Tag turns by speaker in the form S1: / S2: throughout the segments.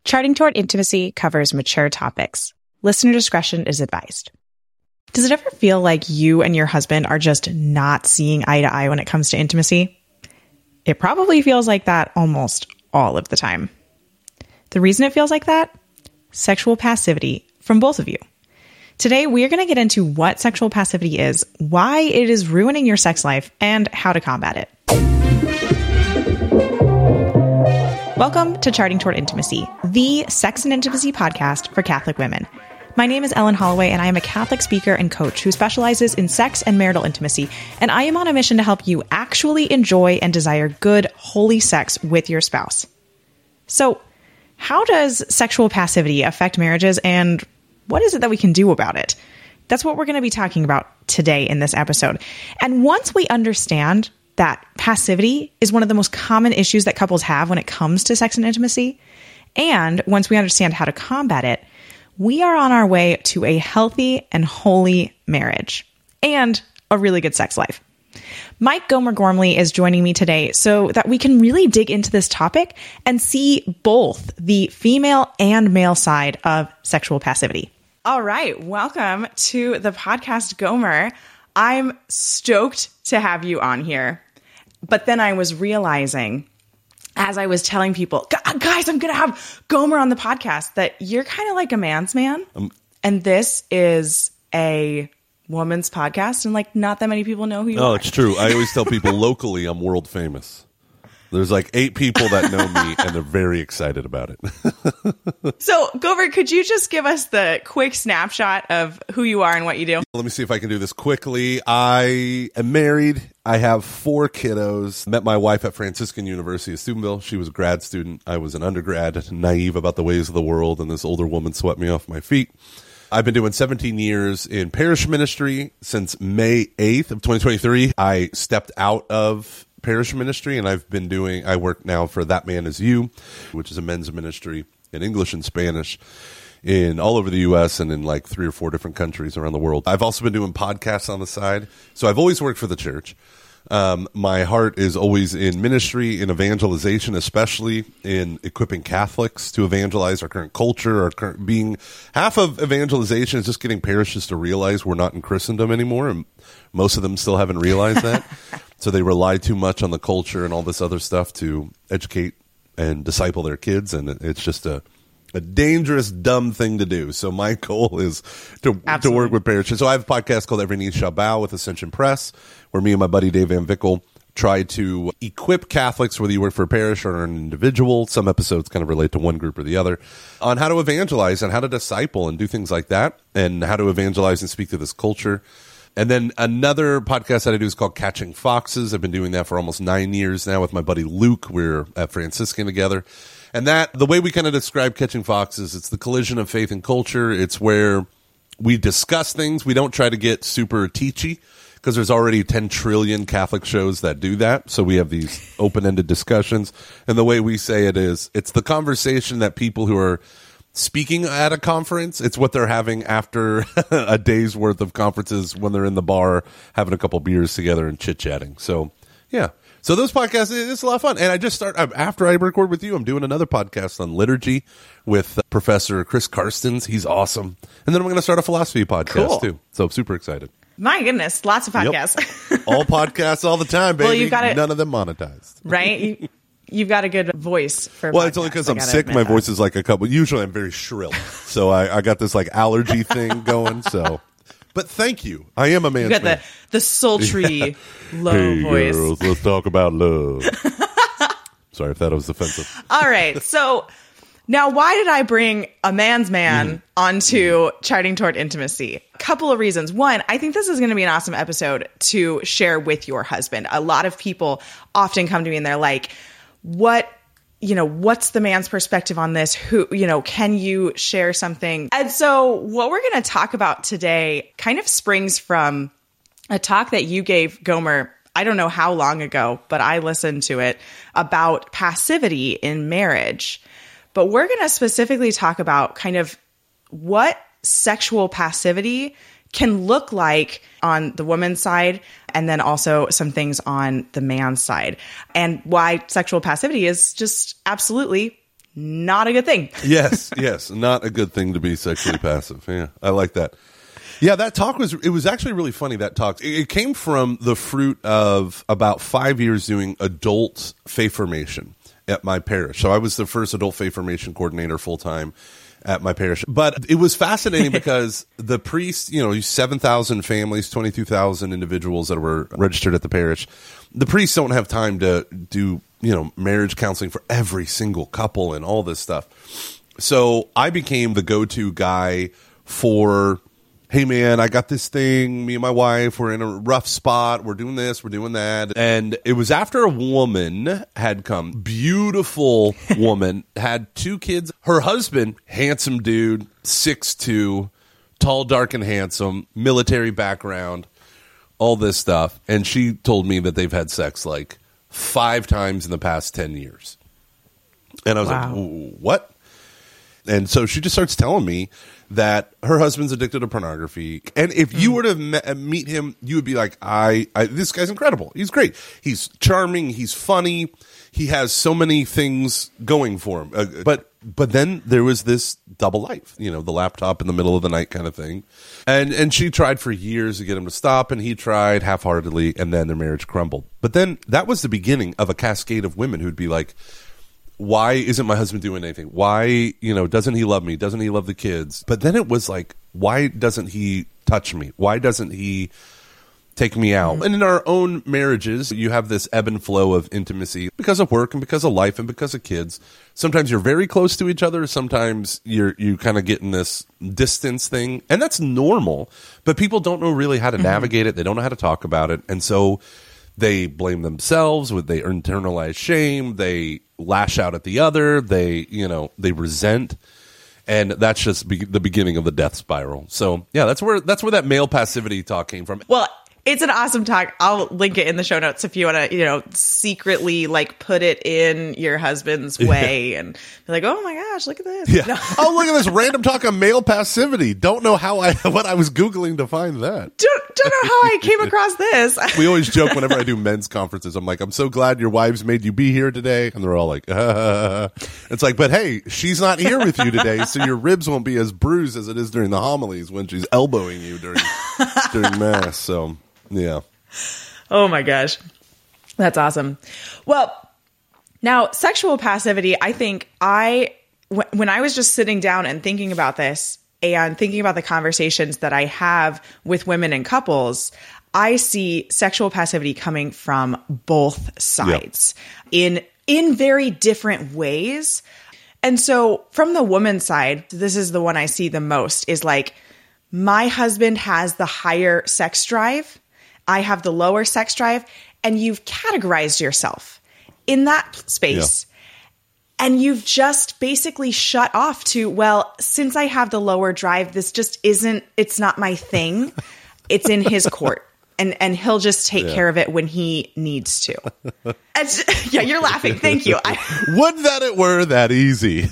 S1: Charting Toward Intimacy covers mature topics. Listener discretion is advised. Does it ever feel like you and your husband are just not seeing eye to eye when it comes to intimacy? It probably feels like that almost all of the time. The reason it feels like that? Sexual passivity from both of you. Today, we are going to get into what sexual passivity is, why it is ruining your sex life, and how to combat it. Welcome to Charting Toward Intimacy, the sex and intimacy podcast for Catholic women. My name is Ellen Holloway, and I am a Catholic speaker and coach who specializes in sex and marital intimacy, and I am on a mission to help you actually enjoy and desire good, holy sex with your spouse. So, how does sexual passivity affect marriages, and what is it that we can do about it? That's what we're going to be talking about today in this episode. And once we understand that passivity is one of the most common issues that couples have when it comes to sex and intimacy, and once we understand how to combat it, we are on our way to a healthy and holy marriage and a really good sex life. Mike Gomer Gormley is joining me today so that we can really dig into this topic and see both the female and male side of sexual passivity. All right, welcome to the podcast, Gomer. I'm stoked to have you on here. But then I was realizing, as I was telling people, guys, I'm going to have Gomer on the podcast, that you're kind of like a man's man. And this is a woman's podcast. And like, not that many people know who you are.
S2: Oh, it's true. I always tell people locally I'm world famous. There's like 8 people that know me, and they're very excited about it.
S1: So, Gomer, could you just give us the quick snapshot of who you are and what you do?
S2: Let me see if I can do this quickly. I am married. I have 4 kiddos. Met my wife at Franciscan University of Steubenville. She was a grad student. I was an undergrad, naive about the ways of the world, and this older woman swept me off my feet. I've been doing 17 years in parish ministry since May 8th of 2023. I stepped out of parish ministry, and I work now for That Man Is You, which is a men's ministry in English and Spanish in all over the U.S. and in like 3 or 4 different countries around the world. I've also been doing podcasts on the side. So I've always worked for the church. My heart is always in ministry, in evangelization, especially in equipping Catholics to evangelize our current culture. Our current being half of evangelization is just getting parishes to realize we're not in Christendom anymore, and most of them still haven't realized that. So they rely too much on the culture and all this other stuff to educate and disciple their kids, and it's just a dangerous, dumb thing to do. So my goal is to work with parishes. So I have a podcast called Every Knee Shall Bow with Ascension Press, where me and my buddy Dave Van Vickle try to equip Catholics, whether you work for a parish or an individual. Some episodes kind of relate to one group or the other, on how to evangelize and how to disciple and do things like that, and how to evangelize and speak to this culture. And then another podcast that I do is called Catching Foxes. I've been doing that for almost 9 years now with my buddy Luke. We're at Franciscan together. And that, the way we kind of describe Catching Foxes, it's the collision of faith and culture. It's where we discuss things. We don't try to get super teachy, because there's already 10 trillion Catholic shows that do that. So we have these open-ended discussions. And the way we say it is, it's the conversation that people who are speaking at a conference, it's what they're having after a day's worth of conferences when they're in the bar having a couple beers together and chit-chatting. So, yeah. So those podcasts, it's a lot of fun. And I just after I record with you, I'm doing another podcast on liturgy with Professor Chris Karstens. He's awesome. And then I'm going to start a philosophy podcast too. So I'm super excited.
S1: My goodness, lots of podcasts.
S2: Yep. All podcasts all the time, baby.
S1: Well, you've got
S2: none of them monetized.
S1: Right? You've got a good voice for
S2: Well, it's only because I'm sick. My voice is like a couple. Usually I'm very shrill. So I got this like allergy thing going. So, but thank you. I am a man's man.
S1: You got the sultry, low voice.
S2: Girls, let's talk about love. Sorry if that was offensive.
S1: All right. So now, why did I bring a man's man onto Charting Toward Intimacy? Couple of reasons. One, I think this is going to be an awesome episode to share with your husband. A lot of people often come to me and they're like, what's the man's perspective on this? Can you share something? And so what we're going to talk about today kind of springs from a talk that you gave, Gomer, I don't know how long ago, but I listened to it, about passivity in marriage. But we're going to specifically talk about kind of what sexual passivity can look like on the woman's side, and then also some things on the man's side, and why sexual passivity is just absolutely not a good thing.
S2: Yes, not a good thing to be sexually passive. Yeah, I like that. Yeah, that talk was actually really funny, that talk. It came from the fruit of about 5 years doing adult faith formation at my parish. So I was the first adult faith formation coordinator full-time at my parish. But it was fascinating because the priest, 7,000 families, 22,000 individuals that were registered at the parish. The priests don't have time to do, marriage counseling for every single couple and all this stuff. So I became the go-to guy for, hey man, I got this thing, me and my wife, we're in a rough spot, we're doing this, we're doing that. And it was after a woman had come, beautiful woman, had 2 kids. Her husband, handsome dude, 6'2", tall, dark, and handsome, military background, all this stuff. And she told me that they've had sex like 5 times in the past 10 years. And I was like, what? And so she just starts telling me that her husband's addicted to pornography. And if you were to meet him, you would be like, this guy's incredible. He's great. He's charming. He's funny. He has so many things going for him. But then there was this double life, the laptop in the middle of the night kind of thing. And she tried for years to get him to stop, and he tried half-heartedly, and then their marriage crumbled. But then that was the beginning of a cascade of women who'd be like, why isn't my husband doing anything? Why, doesn't he love me? Doesn't he love the kids? But then it was like, why doesn't he touch me? Why doesn't he take me out? And in our own marriages, you have this ebb and flow of intimacy because of work and because of life and because of kids. Sometimes you're very close to each other. Sometimes you kind of get in this distance thing. And that's normal. But people don't know really how to navigate it. They don't know how to talk about it. And so they blame themselves, they internalize shame, they lash out at the other, they resent, and that's just the beginning of the death spiral. So yeah, that's where that male passivity talk came from.
S1: Well, it's an awesome talk. I'll link it in the show notes if you want to, secretly put it in your husband's way and be like, oh my gosh, look at this.
S2: Yeah.
S1: No.
S2: Oh, look at this random talk on male passivity. Don't know what I was Googling to find that.
S1: Don't know how I came across this.
S2: We always joke whenever I do men's conferences. I'm like, I'm so glad your wives made you be here today. And they're all like, It's like, but hey, she's not here with you today, so your ribs won't be as bruised as it is during the homilies when she's elbowing you during mass. So yeah.
S1: Oh my gosh. That's awesome. Well, now sexual passivity, I think when I was just sitting down and thinking about this and thinking about the conversations that I have with women and couples, I see sexual passivity coming from both sides in very different ways. And so from the woman's side, this is the one I see the most, is like, my husband has the higher sex drive, I have the lower sex drive, and you've categorized yourself in that space. Yeah. And you've just basically shut off to, well, since I have the lower drive, this just it's not my thing. It's in his court. And he'll just take care of it when he needs to. Yeah, you're laughing. Thank you.
S2: Would that it were that easy.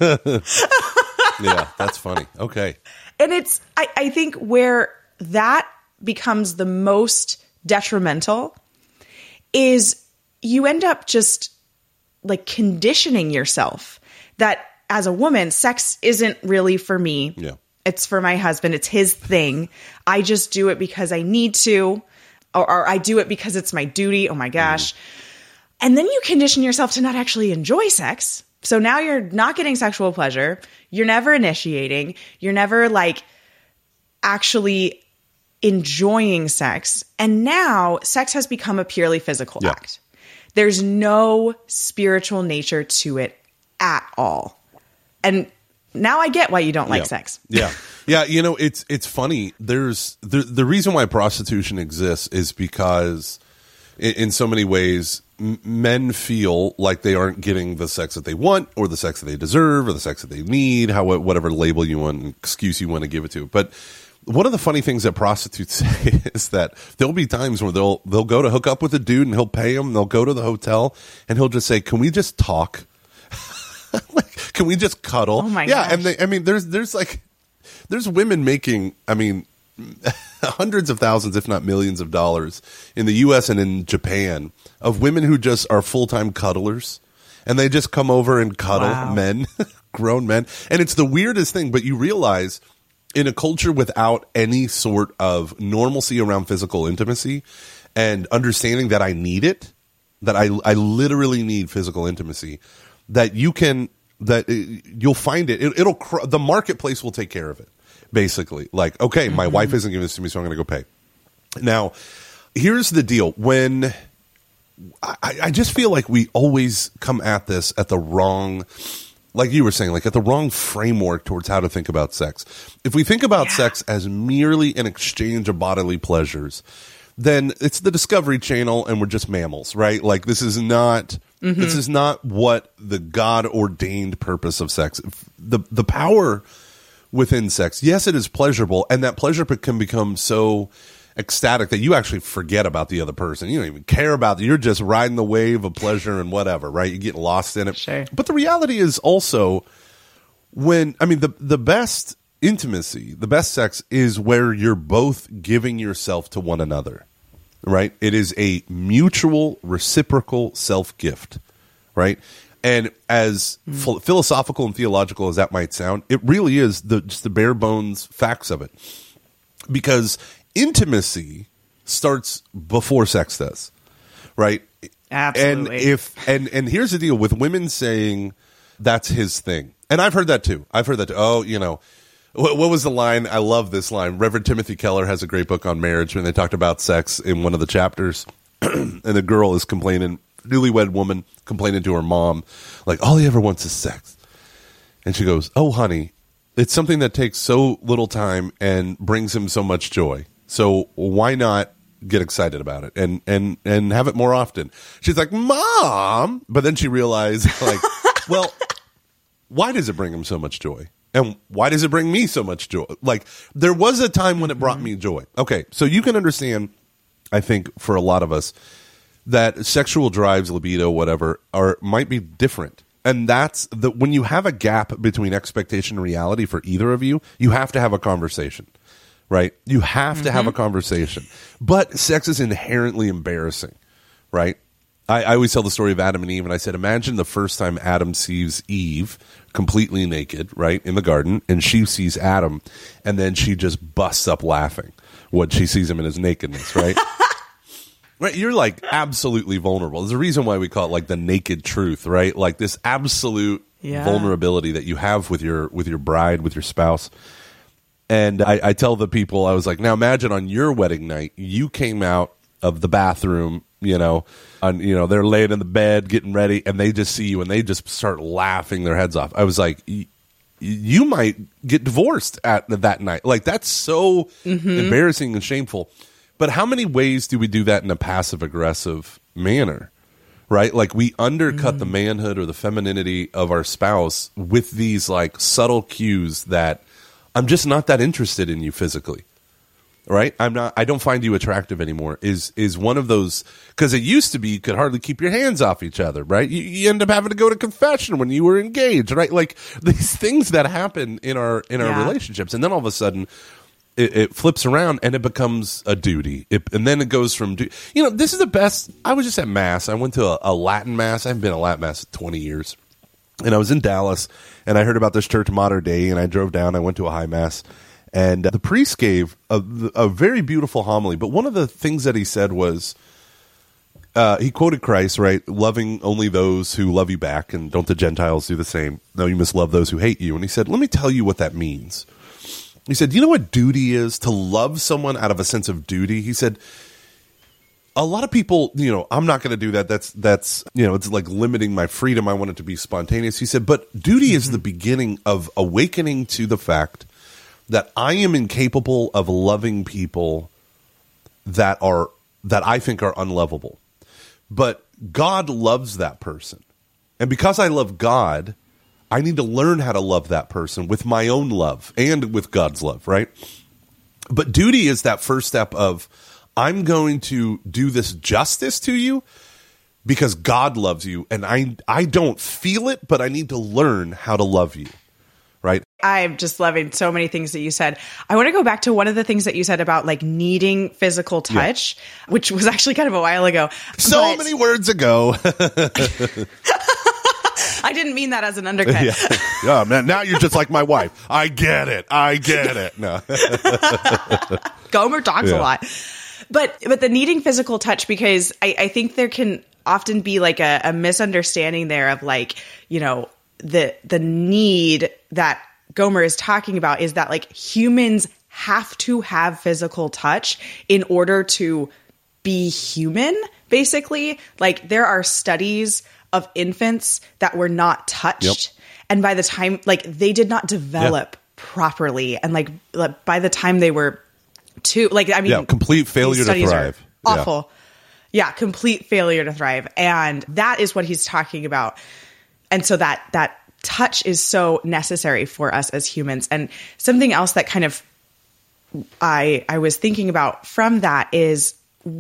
S2: Yeah, that's funny. Okay.
S1: And I think where that becomes the most detrimental is you end up just conditioning yourself that as a woman, sex isn't really for me.
S2: Yeah.
S1: It's for my husband. It's his thing. I just do it because I need to, or I do it because it's my duty. Oh my gosh. And then you condition yourself to not actually enjoy sex. So now you're not getting sexual pleasure. You're never initiating. You're never actually enjoying sex. And now sex has become a purely physical act. There's no spiritual nature to it at all. And now I get why you don't like sex.
S2: Yeah. Yeah. It's funny. There's the reason why prostitution exists is because in so many ways, men feel like they aren't getting the sex that they want or the sex that they deserve or the sex that they need, whatever label you want, excuse you want to give it to. But one of the funny things that prostitutes say is that there'll be times where they'll go to hook up with a dude and he'll pay him. They'll go to the hotel and he'll just say, "Can we just talk? Can we just cuddle?"
S1: Oh my gosh.
S2: And there's women making, hundreds of thousands, if not millions of dollars in the U.S. and in Japan of women who just are full-time cuddlers. and they just come over and cuddle
S1: Wow.
S2: men, grown men. And it's the weirdest thing, but you realize in a culture without any sort of normalcy around physical intimacy and understanding that I need it, that I literally need physical intimacy, that you'll find it. The marketplace will take care of it, basically. Like, okay, my wife isn't giving this to me, so I'm going to go pay. Now, here's the deal. When I just feel like we always come at this at the wrong, like you were saying, like at the wrong framework towards how to think about sex. If we think about sex as merely an exchange of bodily pleasures, then it's the Discovery Channel and we're just mammals, right? Like this is not what the God ordained purpose of sex. The power within sex, yes, it is pleasurable, and that pleasure can become so ecstatic that you actually forget about the other person. You don't even care about it. You're just riding the wave of pleasure and whatever, right? You get lost in it.
S1: Sure. But
S2: the reality is also the best intimacy, the best sex is where you're both giving yourself to one another, right? It is a mutual, reciprocal self-gift, right? And as philosophical and theological as that might sound, it really is just the bare bones facts of it. Because intimacy starts before sex does, right?
S1: Absolutely.
S2: And here's the deal with women saying that's his thing. And I've heard that too. Oh, what was the line? I love this line. Reverend Timothy Keller has a great book on marriage, and they talked about sex in one of the chapters. And the girl is complaining, newlywed woman complaining to her mom, like, all he ever wants is sex. And she goes, oh, honey, it's something that takes so little time and brings him so much joy. So why not get excited about it and have it more often? She's like, Mom. But then she realized, like, well, why does it bring him so much joy? And why does it bring me so much joy? Like, there was a time when it brought me joy. Okay, so you can understand, I think, for a lot of us, that sexual drives, libido, whatever, might be different. And that's when you have a gap between expectation and reality for either of you, you have to have a conversation, right? You have to have a conversation. But sex is inherently embarrassing, right? I always tell the story of Adam and Eve, and I said, imagine the first time Adam sees Eve completely naked, right, in the garden, and she sees Adam, and then she just busts up laughing when she sees him in his nakedness, right? Right, you're like absolutely vulnerable. There's a reason why we call it like the naked truth, right? Like this absolute vulnerability that you have with your bride, with your spouse. And I tell the people, I was like, now imagine on your wedding night, you came out of the bathroom, they're laying in the bed getting ready, and they just see you and they just start laughing their heads off. I was like, you might get divorced at that night. Like that's so embarrassing and shameful. But how many ways do we do that in a passive-aggressive manner, right? Like we undercut the manhood or the femininity of our spouse with these like subtle cues that I'm just not that interested in you physically, right? I don't find you attractive anymore is one of those, because it used to be you could hardly keep your hands off each other, right? You end up having to go to confession when you were engaged, right? Like these things that happen in our relationships. And then all of a sudden, it flips around and it becomes a duty. And then it goes from, this is the best. I was just at Mass. I went to a Latin Mass. I haven't been to Latin Mass in 20 years. And I was in Dallas and I heard about this church, Mater Dei, and I drove down. I went to a high Mass. And the priest gave a very beautiful homily. But one of the things that he said was, he quoted Christ, right? Loving only those who love you back, and don't the Gentiles do the same? No, you must love those who hate you. And he said, let me tell you what that means. He said, do you know what duty is? To love someone out of a sense of duty. He said, a lot of people, I'm not going to do that. That's it's like limiting my freedom. I want it to be spontaneous. He said, but duty is the beginning of awakening to the fact that I am incapable of loving people that I think are unlovable. But God loves that person. And because I love God, I need to learn how to love that person with my own love and with God's love, right? But duty is that first step of, I'm going to do this justice to you because God loves you, and I don't feel it, but I need to learn how to love you, right?
S1: I'm just loving so many things that you said. I want to go back to one of the things that you said about like needing physical touch, which was actually kind of a while ago.
S2: Many words ago.
S1: I didn't mean that as an undercut.
S2: Yeah, man. Now you're just like my wife. I get it. No.
S1: Gomer talks a lot. But the needing physical touch, because I think there can often be like a misunderstanding there of like, you know, the need that Gomer is talking about is that like humans have to have physical touch in order to be human, basically. Like there are studies of infants that were not touched. And by the time, like, they did not develop properly. And like by the time they were two, like, I mean,
S2: complete failure to thrive.
S1: Awful. Yeah. Complete failure to thrive. And that is what he's talking about. And so that touch is so necessary for us as humans. And something else that kind of I was thinking about from that is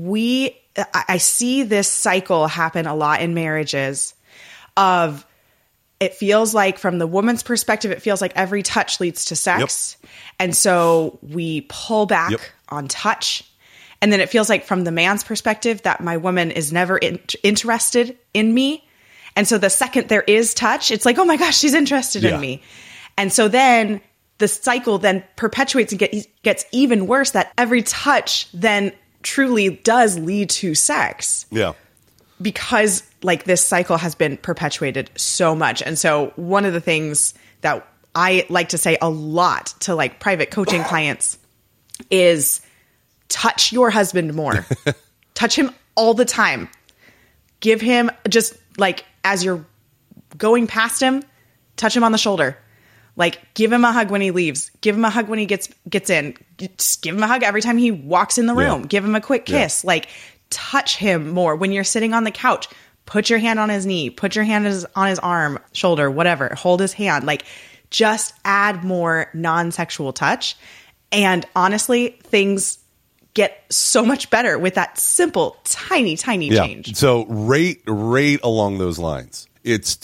S1: I see this cycle happen a lot in marriages of, it feels like from the woman's perspective, it feels like every touch leads to sex. And so we pull back on touch. And then it feels like from the man's perspective that my woman is never interested in me. And so the second there is touch, it's like, oh my gosh, she's interested in me. And so then the cycle then perpetuates and gets even worse, that every touch then truly does lead to sex.
S2: Yeah.
S1: Because like this cycle has been perpetuated so much. And so one of the things that I like to say a lot to like private coaching clients is touch your husband more. Touch him all the time. Give him just like, as you're going past him, touch him on the shoulder. Like, give him a hug when he leaves. Give him a hug when he gets in. Just give him a hug every time he walks in the room. Give him a quick kiss. Like, touch him more. When you're sitting on the couch, put your hand on his knee. Put your hand on his arm, shoulder, whatever. Hold his hand. Like, just add more non-sexual touch. And honestly, things get so much better with that simple, tiny change.
S2: So right along those lines. It's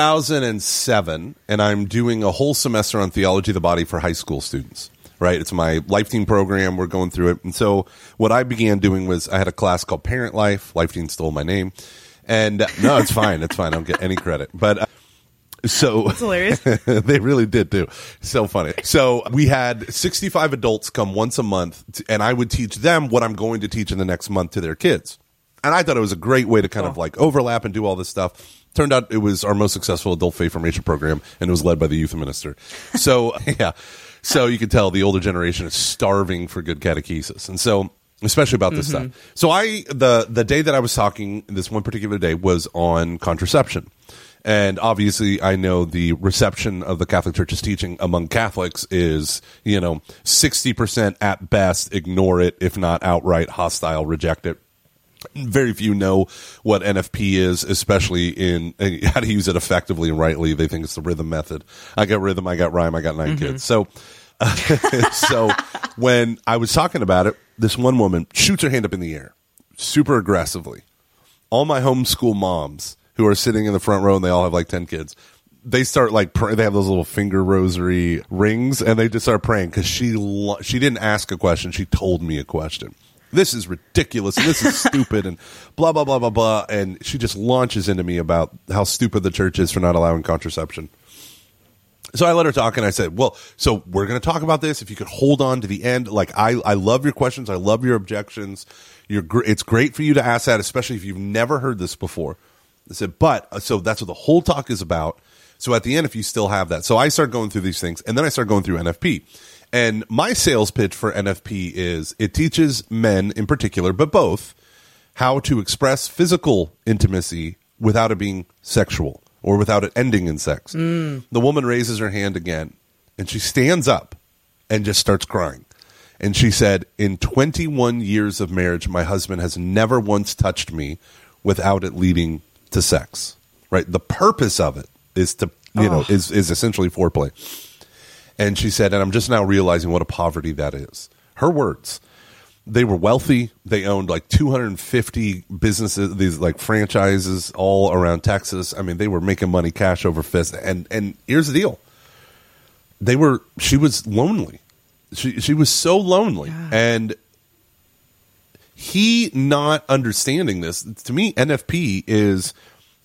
S2: 2007, and I'm doing a whole semester on theology of the body for high school students, right? It's my Life Team program. We're going through it. And so what I began doing was I had a class called Parent Life. Life Team stole my name. And no, it's fine. It's fine. I don't get any credit. But so
S1: that's hilarious.
S2: They really did too. So funny. So we had 65 adults come once a month, and I would teach them what I'm going to teach in the next month to their kids. And I thought it was a great way to kind of like overlap and do all this stuff. Turned out it was our most successful adult faith formation program, and it was led by the youth minister. So, so you can tell the older generation is starving for good catechesis. And so, especially about this stuff. So the day that I was talking, this one particular day, was on contraception. And obviously, I know the reception of the Catholic Church's teaching among Catholics is, 60% at best, ignore it, if not outright hostile, reject it. Very few know what NFP is, especially in how to use it effectively and rightly. They think it's the rhythm method. I got rhythm, I got rhyme, I got 9 kids. So when I was talking about it, this one woman shoots her hand up in the air, super aggressively. All my homeschool moms who are sitting in the front row, and they all have like 10 kids, they start like they have those little finger rosary rings, and they just start praying because she didn't ask a question, she told me a question. This is ridiculous, and this is stupid, and blah, blah, blah, blah, blah. And she just launches into me about how stupid the church is for not allowing contraception. So I let her talk, and I said, well, so we're going to talk about this. If you could hold on to the end. Like, I love your questions. I love your objections. It's great for you to ask that, especially if you've never heard this before. I said, so that's what the whole talk is about. So at the end, if you still have that. So I start going through these things, and then I start going through NFP. And my sales pitch for NFP is it teaches men in particular, but both, how to express physical intimacy without it being sexual or without it ending in sex. The woman raises her hand again, and she stands up and just starts crying. And she said, in 21 years of marriage, my husband has never once touched me without it leading to sex. Right? The purpose of it is to, is essentially foreplay. And she said, and I'm just now realizing what a poverty that is. Her words. They were wealthy. They owned like 250 businesses, these like franchises all around Texas. I mean, they were making money cash over fist. And here's the deal. She was lonely. She was so lonely. Yeah. And he not understanding this, to me, NFP is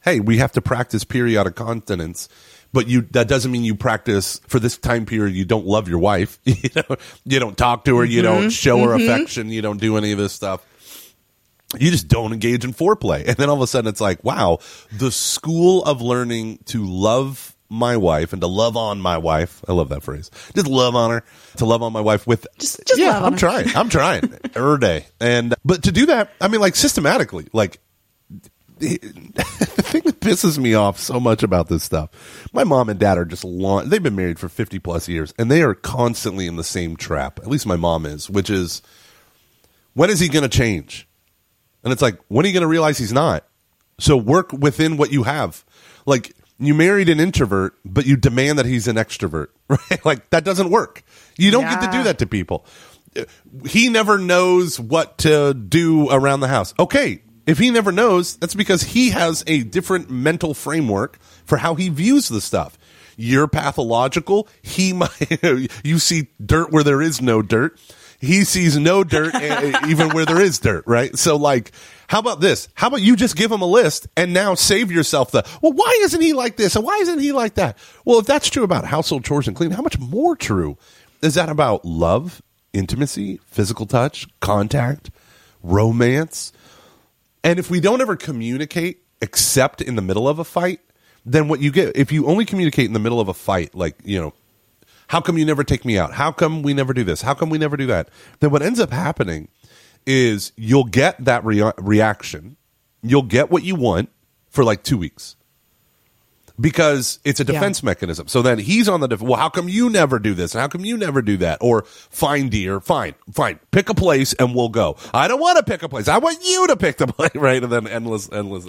S2: hey, we have to practice periodic continence, but that doesn't mean you practice for this time period. You don't love your wife. You don't talk to her. You don't show her affection. You don't do any of this stuff. You just don't engage in foreplay. And then all of a sudden it's like, wow, the school of learning to love my wife and to love on my wife. I love that phrase. Just love on her, to love on my wife with,
S1: just love on her.
S2: I'm trying every day. But to do that, I mean, like systematically, like the thing that pisses me off so much about this stuff, my mom and dad are just they've been married for 50 plus years and they are constantly in the same trap. At least my mom is, which is, when is he going to change? And it's like, when are you going to realize he's not? So work within what you have. Like, you married an introvert, but you demand that he's an extrovert, right? Like, that doesn't work. You don't get to do that to people. He never knows what to do around the house. Okay, if he never knows, that's because he has a different mental framework for how he views the stuff. You're pathological. You see dirt where there is no dirt. He sees no dirt even where there is dirt, right? So, like, how about this? How about you just give him a list and now save yourself why isn't he like this and why isn't he like that? Well, if that's true about household chores and cleaning, how much more true is that about love, intimacy, physical touch, contact, romance? And if we don't ever communicate except in the middle of a fight, then what you get, if you only communicate in the middle of a fight, like, how come you never take me out? How come we never do this? How come we never do that? Then what ends up happening is you'll get that reaction. You'll get what you want for like 2 weeks because it's a defense mechanism. So then he's on the well, how come you never do this? And how come you never do that? Or fine, dear, fine. Pick a place and we'll go. I don't want to pick a place. I want you to pick the place, right? And then endless.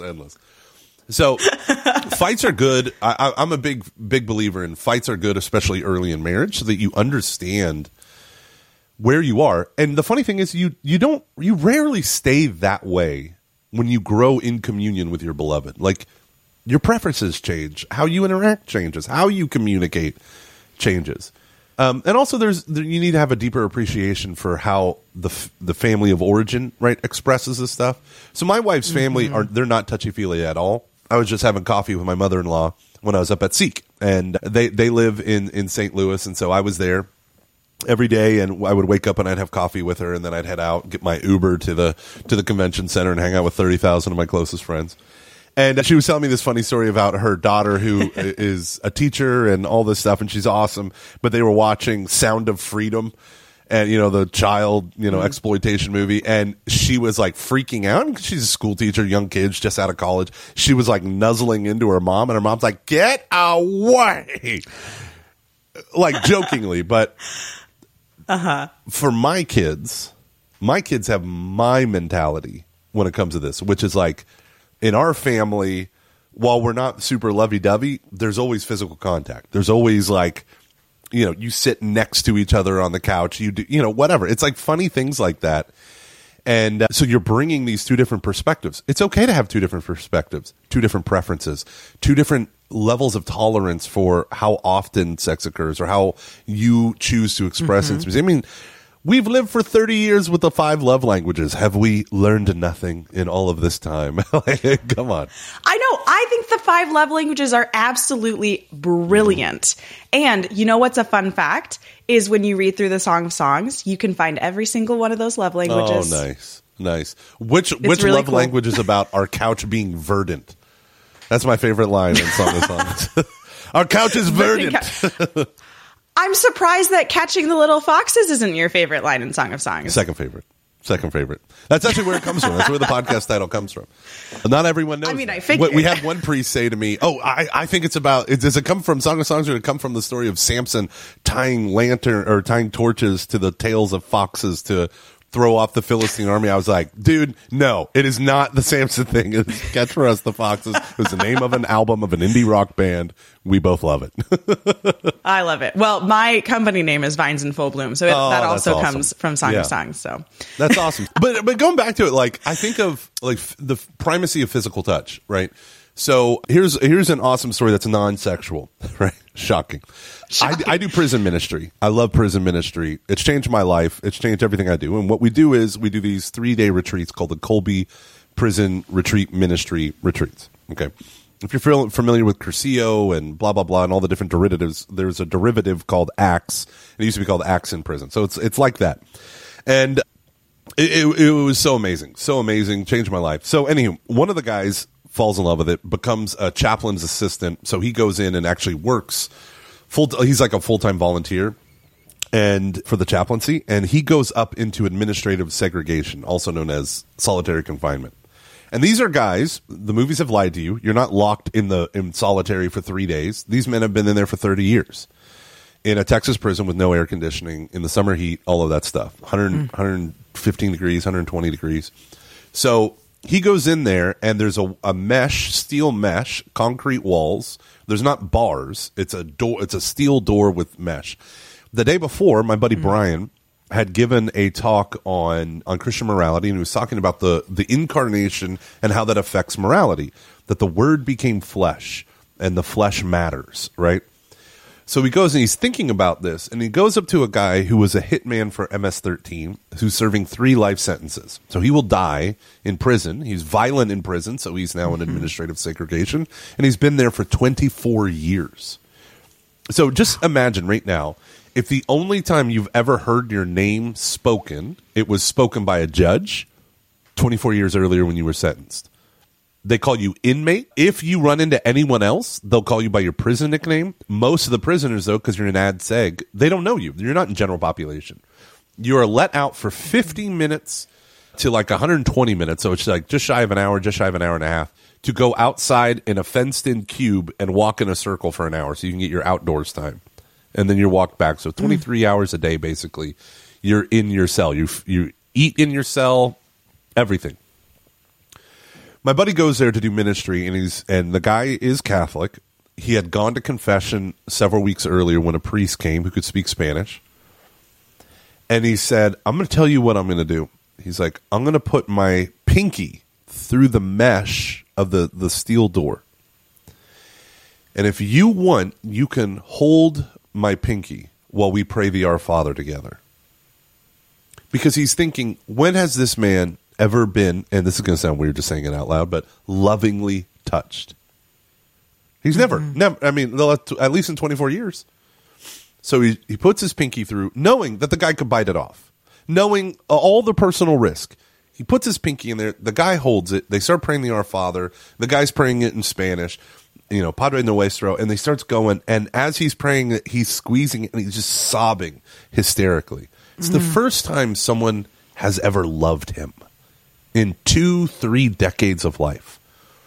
S2: So fights are good. I'm a big believer in fights are good, especially early in marriage, so that you understand where you are. And the funny thing is you rarely stay that way when you grow in communion with your beloved. Like, your preferences change, how you interact changes, how you communicate changes. And also you need to have a deeper appreciation for how the family of origin, right, expresses this stuff. So my wife's family they're not touchy-feely at all. I was just having coffee with my mother-in-law when I was up at Seek, and they live in St. Louis, and so I was there every day, and I would wake up and I'd have coffee with her, and then I'd head out, get my Uber to the convention center and hang out with 30,000 of my closest friends. And she was telling me this funny story about her daughter who is a teacher and all this stuff, and she's awesome, but they were watching Sound of Freedom, and the child exploitation movie, and she was like freaking out. She's a school teacher, young kids just out of college. She was like nuzzling into her mom, and her mom's like, "Get away," like jokingly. But for my kids have my mentality when it comes to this, which is like, in our family, while we're not super lovey-dovey, there's always physical contact. There's always like, you sit next to each other on the couch, you do, whatever. It's like funny things like that. And so you're bringing these two different perspectives. It's okay to have two different perspectives, two different preferences, two different levels of tolerance for how often sex occurs or how you choose to express intimacy. I mean, we've lived for 30 years with the 5 love languages. Have we learned nothing in all of this time? Come on.
S1: I know. I think the 5 love languages are absolutely brilliant. And you know what's a fun fact is when you read through the Song of Songs, you can find every single one of those love languages.
S2: Oh, nice. Which really love language is about our couch being verdant? That's my favorite line in Song of Songs. Our couch is verdant.
S1: I'm surprised that catching the little foxes isn't your favorite line in Song of Songs.
S2: Second favorite. That's actually where it comes from. That's where the podcast title comes from. Not everyone knows. I mean, I figured. We had one priest say to me, I think it's about, does it come from Song of Songs or did it come from the story of Samson tying torches to the tails of foxes to throw off the Philistine army? I was like, dude, no, it is not the Samson thing. It's Catch for Us the Foxes. It was the name of an album of an indie rock band. We both love it.
S1: I love it. Well, my company name is Vines in Full Bloom, so that also comes from Song of Songs. So
S2: that's awesome. But going back to it, like, I think of like the primacy of physical touch, right? So here's an awesome story that's non-sexual, right? Shocking. I do prison ministry. I love prison ministry. It's changed my life. It's changed everything I do. And what we do is we do these 3-day retreats called the Colby Prison Retreat Ministry Retreats. Okay. if you're familiar with Curcio and blah, blah, blah, and all the different derivatives, there's a derivative called axe. It used to be called axe in prison. So it's like that. And it was so amazing. So amazing. Changed my life. So anywho, one of the guys falls in love with it, becomes a chaplain's assistant. So he goes in and actually works he's like a full-time volunteer and for the chaplaincy. And he goes up into administrative segregation, also known as solitary confinement. And these are guys, the movies have lied to you. You're not locked in solitary for 3 days. These men have been in there for 30 years in a Texas prison with no air conditioning, in the summer heat, all of that stuff. 115 degrees, 120 degrees. So he goes in there, and there's a mesh, steel mesh, concrete walls. There's not bars. It's a door. It's a steel door with mesh. The day before, my buddy Brian had given a talk on Christian morality, and he was talking about the incarnation and how that affects morality, that the word became flesh, and the flesh matters, right? So he goes and he's thinking about this, and he goes up to a guy who was a hitman for MS-13, who's serving 3 life sentences. So he will die in prison. He's violent in prison, so he's now in administrative segregation, and he's been there for 24 years. So just imagine right now, if the only time you've ever heard your name spoken, it was spoken by a judge 24 years earlier when you were sentenced. They call you inmate. If you run into anyone else, they'll call you by your prison nickname. Most of the prisoners, though, because you're in ad seg, they don't know you. You're not in general population. You are let out for 50 minutes to like 120 minutes, so it's like just shy of an hour and a half, to go outside in a fenced-in cube and walk in a circle for an hour so you can get your outdoors time. And then you walk back. So 23 hours a day, basically, you're in your cell. You eat in your cell, everything. My buddy goes there to do ministry, and the guy is Catholic. He had gone to confession several weeks earlier when a priest came who could speak Spanish. And he said, I'm going to tell you what I'm going to do. He's like, I'm going to put my pinky through the mesh of the steel door. And if you want, you can hold my pinky while we pray the Our Father together. Because he's thinking, when has this man ever been, and this is going to sound weird just saying it out loud, but lovingly touched? He's never, I mean, at least in 24 years. So he puts his pinky through, knowing that the guy could bite it off, knowing all the personal risk. He puts his pinky in there, the guy holds it, they start praying the Our Father, the guy's praying it in Spanish, Padre Nuestro, and he starts going, and as he's praying it, he's squeezing it, and he's just sobbing hysterically. It's the first time someone has ever loved him in 2-3 decades of life.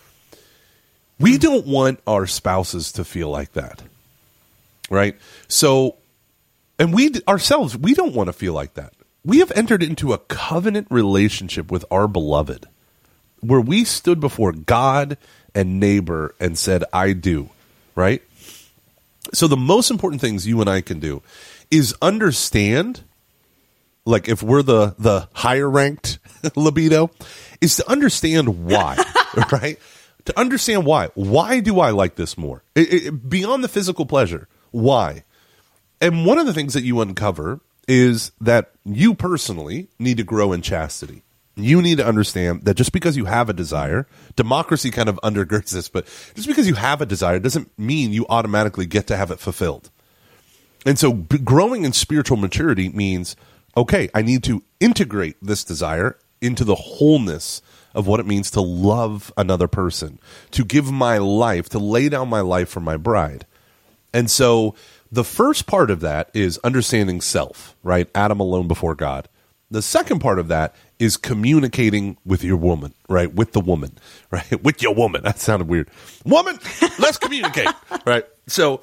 S2: We don't want our spouses to feel like that, right? So, and we ourselves, we don't want to feel like that. We have entered into a covenant relationship with our beloved, where we stood before God and neighbor and said, I do, right? So the most important things you and I can do is understand, like if we're the higher ranked libido, is to understand why, right? To understand why. Why do I like this more? Beyond the physical pleasure, why? And one of the things that you uncover is that you personally need to grow in chastity. You need to understand that just because you have a desire, democracy kind of undergirds this, but just because you have a desire doesn't mean you automatically get to have it fulfilled. And so growing in spiritual maturity means, okay, I need to integrate this desire into the wholeness of what it means to love another person, to give my life, to lay down my life for my bride. And so the first part of that is understanding self, right? Adam alone before God. The second part of that is communicating with your woman, right? With the woman, right? With your woman. That sounded weird. Woman, let's communicate, right? So,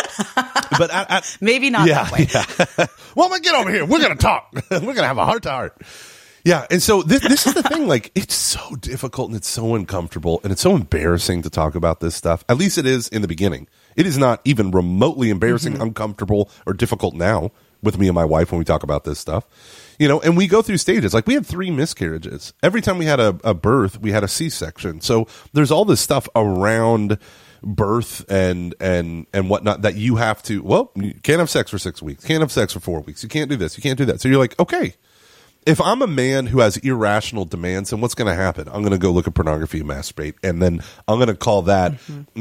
S2: but
S1: maybe not that way.
S2: Yeah. Woman, get over here. We're going to talk. We're going to have a heart to heart. Yeah, and so this is the thing. Like, it's so difficult and it's so uncomfortable and it's so embarrassing to talk about this stuff. At least it is in the beginning. It is not even remotely embarrassing, uncomfortable, or difficult now with me and my wife when we talk about this stuff. And we go through stages. Like, we had 3 miscarriages. Every time we had a birth, we had a C-section. So there's all this stuff around birth and whatnot that you have to, well, you can't have sex for 6 weeks. Can't have sex for 4 weeks. You can't do this. You can't do that. So you're like, okay. if I'm a man who has irrational demands, then what's going to happen? I'm going to go look at pornography and masturbate, and then I'm going to call that,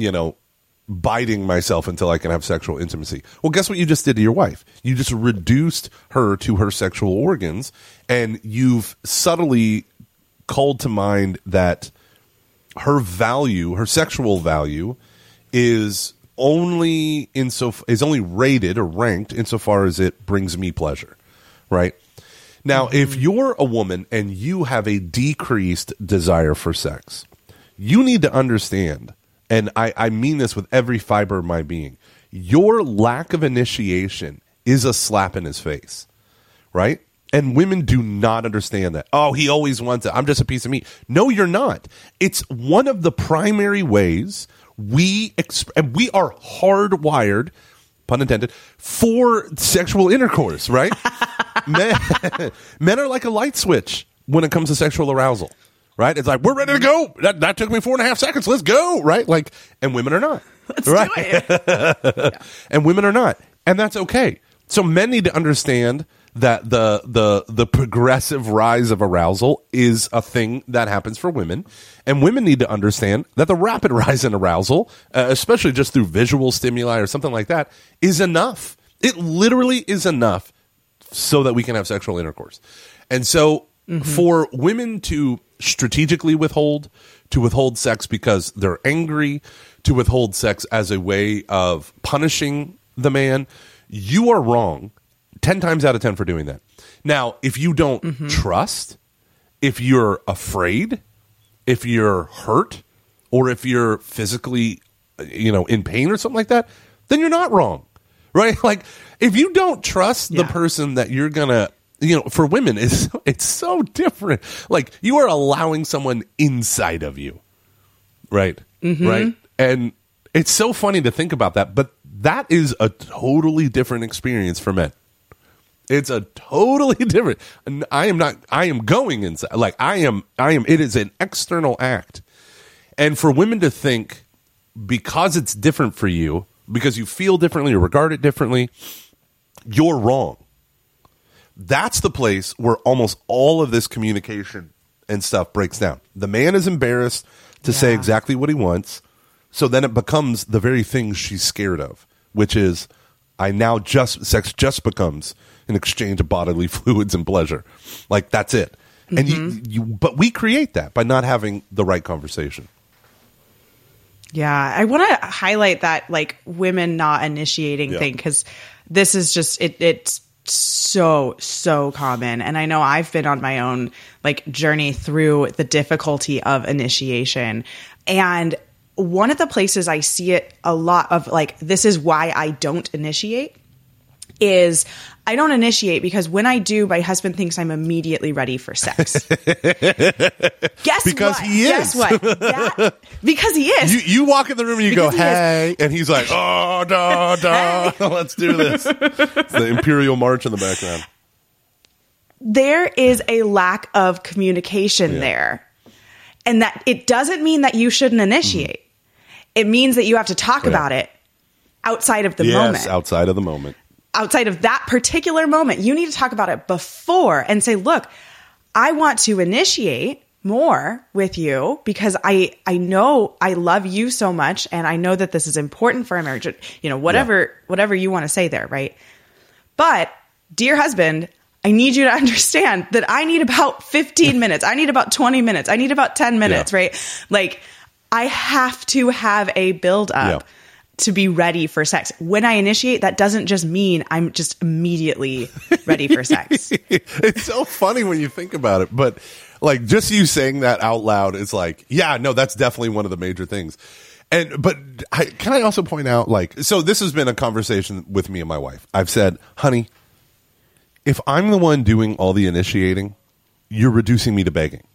S2: biting myself until I can have sexual intimacy. Well, guess what you just did to your wife? You just reduced her to her sexual organs, and you've subtly called to mind that her value, her sexual value, is only rated or ranked insofar as it brings me pleasure, right? Now, if you're a woman and you have a decreased desire for sex, you need to understand, and I mean this with every fiber of my being, your lack of initiation is a slap in his face, right? And women do not understand that. Oh, he always wants it. I'm just a piece of meat. No, you're not. It's one of the primary ways we are hardwired, pun intended, for sexual intercourse, right? Men are like a light switch when it comes to sexual arousal, right? It's like, we're ready to go. That took me 4.5 seconds. Let's go, right? Like, and women are not.
S1: Let's do it.
S2: And women are not. And that's okay. So men need to understand that the progressive rise of arousal is a thing that happens for women, and women need to understand that the rapid rise in arousal, especially just through visual stimuli or something like that, is enough. It literally is enough so that we can have sexual intercourse. And so for women to strategically withhold sex because they're angry, to withhold sex as a way of punishing the man, you are wrong 10 times out of 10 for doing that. Now, if you don't trust, if you're afraid, if you're hurt, or if you're physically, in pain or something like that, then you're not wrong, right? Like, if you don't trust the person that you're gonna, for women, it's so different. Like, you are allowing someone inside of you, right? Right? And it's so funny to think about that, but that is a totally different experience for men. It's a totally different. I am going inside. Like, I am, it is an external act. And for women to think, because it's different for you, because you feel differently or regard it differently, you're wrong. That's the place where almost all of this communication and stuff breaks down. The man is embarrassed to say exactly what he wants. So then it becomes the very thing she's scared of, which is, sex just becomes an exchange of bodily fluids and pleasure. Like, that's it. And but we create that by not having the right conversation.
S1: Yeah, I want to highlight that, like, women not initiating thing, because this is just it's so common. And I know I've been on my own, like, journey through the difficulty of initiation. And one of the places I see it a lot of, like, this is why I don't initiate, is I don't initiate because when I do, my husband thinks I'm immediately ready for sex.
S2: Because he is.
S1: Guess what? Because he is.
S2: You walk in the room and you go, hey, and he's like, oh, let's do this. It's the Imperial March in the background.
S1: There is a lack of communication there. And that it doesn't mean that you shouldn't initiate. It means that you have to talk about it outside of the moment.
S2: Yes, outside of the moment.
S1: Outside of that particular moment, you need to talk about it before and say, look, I want to initiate more with you because I know I love you so much and I know that this is important for our marriage. Whatever you want to say there, right? But, dear husband, I need you to understand that I need about 15 minutes. I need about 20 minutes. I need about 10 minutes, right? Like, I have to have a build up to be ready for sex. When I initiate, that doesn't just mean I'm just immediately ready for sex.
S2: It's so funny when you think about it, but, like, just you saying that out loud is like, yeah, no, that's definitely one of the major things. But can I also point out, like, so this has been a conversation with me and my wife. I've said, honey, if I'm the one doing all the initiating, you're reducing me to begging.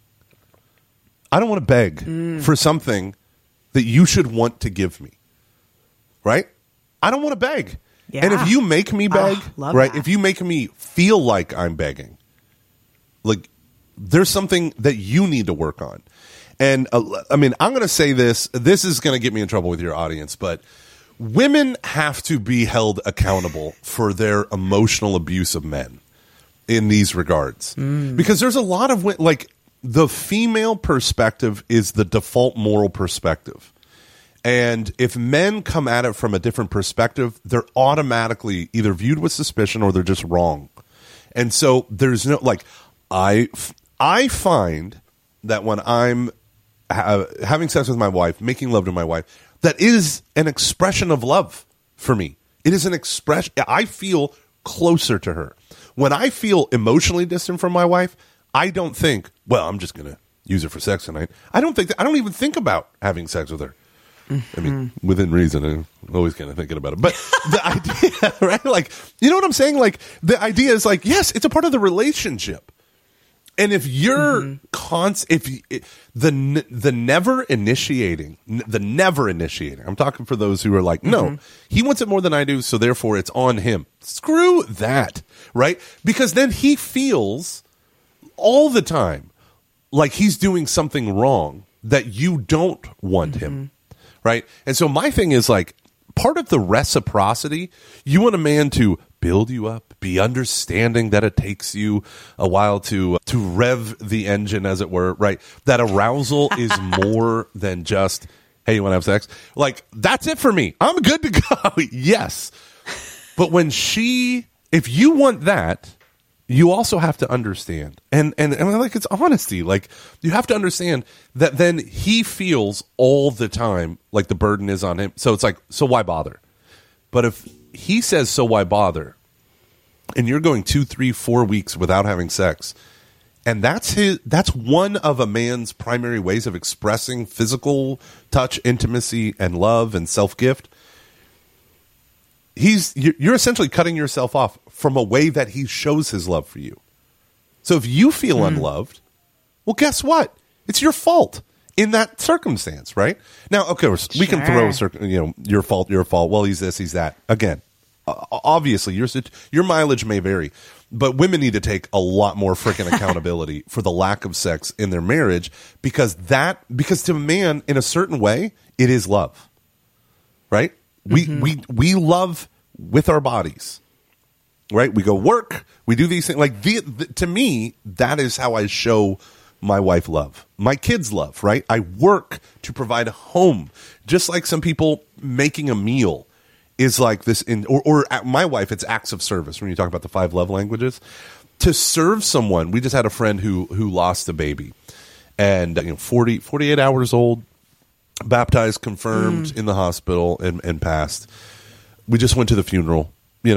S2: I don't want to beg for something that you should want to give me. Right? I don't want to beg. Yeah. And if you make me beg, right? That. If you make me feel like I'm begging, like, there's something that you need to work on. And I mean, I'm going to say this is going to get me in trouble with your audience, but women have to be held accountable for their emotional abuse of men. in these regards. Because there's a lot of, like, the female perspective is the default moral perspective. And if men come at it from a different perspective, they're automatically either viewed with suspicion or they're just wrong. And so there's no, like, I find that when I'm having sex with my wife, making love to my wife, that is an expression of love for me. It is an expression. I feel closer to her. When I feel emotionally distant from my wife, I don't think, well, I'm just going to use her for sex tonight. I don't even think about having sex with her. I mean, within reason, I'm always kind of thinking about it. But the idea, right? Like, you know what I'm saying? Like, the idea is like, yes, it's a part of the relationship. And if you're the never initiating, I'm talking for those who are like, no, he wants it more than I do, so therefore it's on him. Screw that, right? Because then he feels all the time like he's doing something wrong that you don't want him. Right? And so my thing is, like, part of the reciprocity, you want a man to build you up, be understanding that it takes you a while to rev the engine, as it were, right? That arousal is more than just, hey, you want to have sex? Like, that's it for me. I'm good to go. Yes. But if you want that, you also have to understand, and like, it's honesty. Like, you have to understand that then he feels all the time like the burden is on him. So it's like, so why bother? But if he says, so why bother? And you're going 2, 3, 4 weeks without having sex, and that's one of a man's primary ways of expressing physical touch, intimacy, and love and self-gift. You're essentially cutting yourself off from a way that he shows his love for you. So if you feel unloved, well, guess what? It's your fault in that circumstance, right? Now, of course, we can throw your fault. Well, he's this, he's that. Again, obviously, your mileage may vary, but women need to take a lot more freaking accountability for the lack of sex in their marriage, because to a man, in a certain way, it is love, right? We love with our bodies, right? We go work, we do these things. Like, to me, that is how I show my wife love, my kids love, right? I work to provide a home, just like some people making a meal is like this. Or my wife, it's acts of service. When you talk about the 5 love languages, to serve someone. We just had a friend who lost a baby, and 48 hours old. Baptized, confirmed in the hospital, and passed. We just went to the funeral.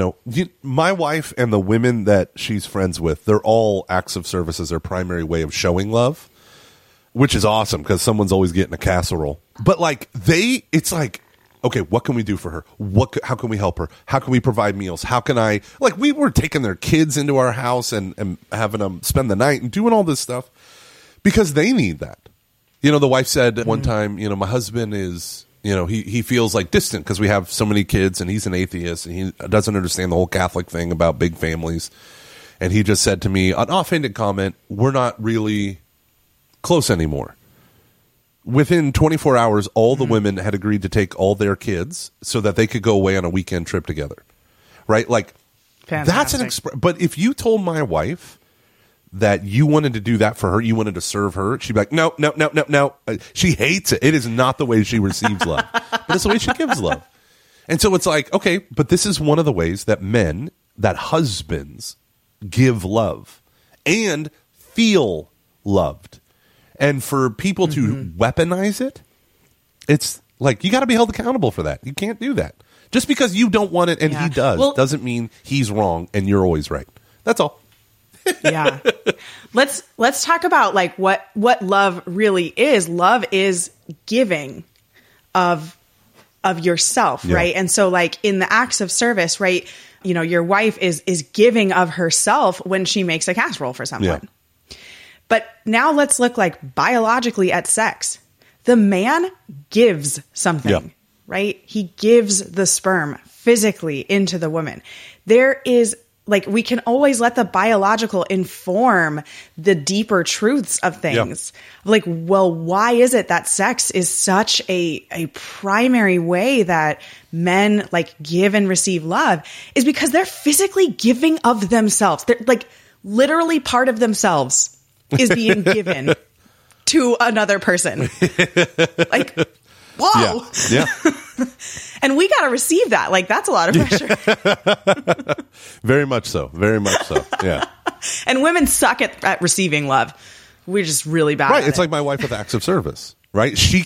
S2: My wife and the women that she's friends with, they're all acts of service as their primary way of showing love, which is awesome because someone's always getting a casserole. But like it's like, okay, what can we do for her? How can we help her? How can we provide meals? How can I, like, we were taking their kids into our house and having them spend the night and doing all this stuff because they need that. The wife said one time, my husband is, he feels like distant because we have so many kids and he's an atheist and he doesn't understand the whole Catholic thing about big families. And he just said to me, an offhanded comment, we're not really close anymore. Within 24 hours, all the women had agreed to take all their kids so that they could go away on a weekend trip together. Right? Like, fantastic. That's but if you told my wife that you wanted to do that for her, you wanted to serve her, she'd be like, no. She hates it. It is not the way she receives love, but it's the way she gives love. And so it's like, okay, but this is one of the ways that husbands give love and feel loved. And for people to weaponize it, it's like, you got to be held accountable for that. You can't do that. Just because you don't want it and he does, doesn't mean he's wrong and you're always right. That's all.
S1: Yeah. Let's talk about like what love really is. Love is giving of yourself, right? And so like in the acts of service, right, your wife is giving of herself when she makes a casserole for someone. Yeah. But now let's look like biologically at sex. The man gives something, right? He gives the sperm physically into the woman. There is, like, we can always let the biological inform the deeper truths of things. Yeah. Like, well, why is it that sex is such a primary way that men like give and receive love? Is because they're physically giving of themselves. They're like, literally part of themselves is being given to another person. Like, whoa.
S2: Yeah.
S1: And we got to receive that. Like, that's a lot of pressure.
S2: Very much so. Very much so. Yeah.
S1: And women suck at receiving love. We're just really bad
S2: Right.
S1: at
S2: It's
S1: it.
S2: like my wife with acts of service. Right. She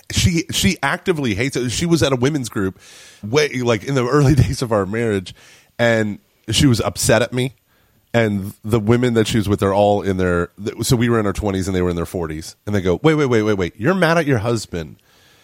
S2: actively hates it. She was at a women's group like in the early days of our marriage, and she was upset at me. And the women that she was with are all in so we were in our 20s and they were in their 40s. And they go, wait. You're mad at your husband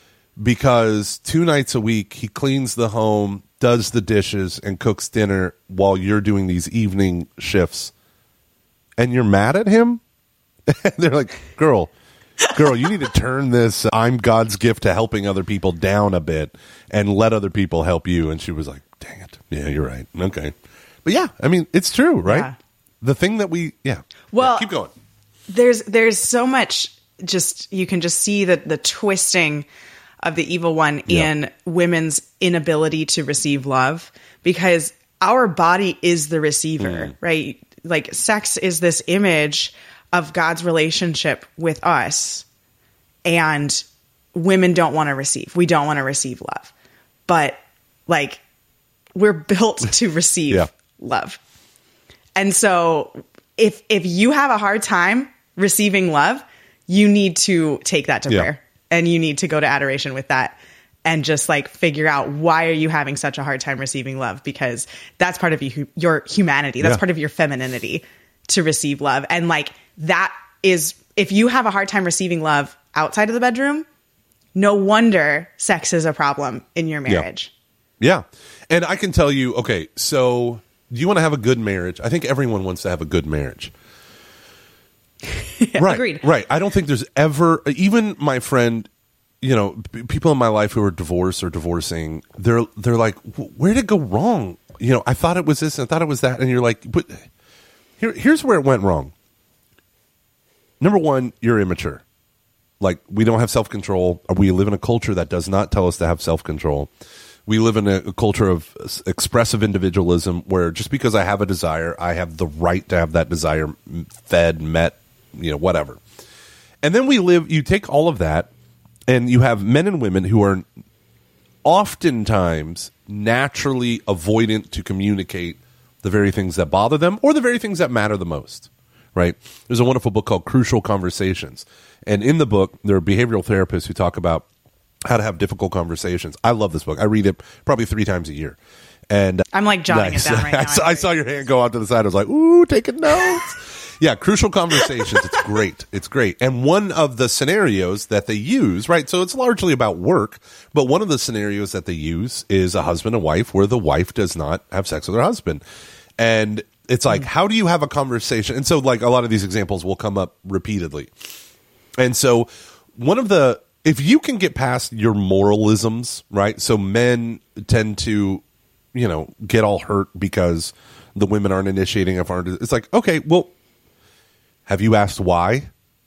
S2: because 2 nights a week he cleans the home, does the dishes, and cooks dinner while you're doing these evening shifts. And you're mad at him? And they're like, girl, you need to turn this I'm God's gift to helping other people down a bit and let other people help you. And she was like, dang it. Yeah, you're right. Okay. But yeah, I mean, it's true, right?
S1: Yeah.
S2: The thing that
S1: Well,
S2: keep going.
S1: There's so much, just you can just see the twisting of the evil one in women's inability to receive love, because our body is the receiver, right? Like, sex is this image of God's relationship with us, and women don't want to receive. We don't want to receive love, but like, we're built to receive love. And so if you have a hard time receiving love, you need to take that to prayer, and you need to go to adoration with that and just like figure out, why are you having such a hard time receiving love? Because that's part of your humanity. That's part of your femininity, to receive love. And like, that is, if you have a hard time receiving love outside of the bedroom, no wonder sex is a problem in your marriage.
S2: Yeah. And I can tell you, okay, so do you want to have a good marriage? I think everyone wants to have a good marriage. Right.
S1: Agreed.
S2: Right. I don't think there's ever, even my friend, people in my life who are divorced or divorcing, they're like, where did it go wrong? I thought it was this, and I thought it was that. And you're like, but here's where it went wrong. Number one, you're immature. Like, we don't have self-control. We live in a culture that does not tell us to have self-control. We live in a culture of expressive individualism, where just because I have a desire, I have the right to have that desire fed, met, whatever. And then you take all of that, and you have men and women who are oftentimes naturally avoidant to communicate the very things that bother them or the very things that matter the most, right? There's a wonderful book called Crucial Conversations. And in the book, there are behavioral therapists who talk about how to have difficult conversations. I love this book. I read it probably 3 times a year. And
S1: I'm like jotting it down right now.
S2: I saw your hand go out to the side. I was like, ooh, taking notes. Yeah, Crucial Conversations. It's great. It's great. And one of the scenarios that they use, right, so it's largely about work, but one of the scenarios that they use is a husband and wife where the wife does not have sex with her husband. And it's like, how do you have a conversation? And so, like, a lot of these examples will come up repeatedly. And so if you can get past your moralisms, right? So men tend to, get all hurt because the women aren't initiating. It's like, okay, well, have you asked why?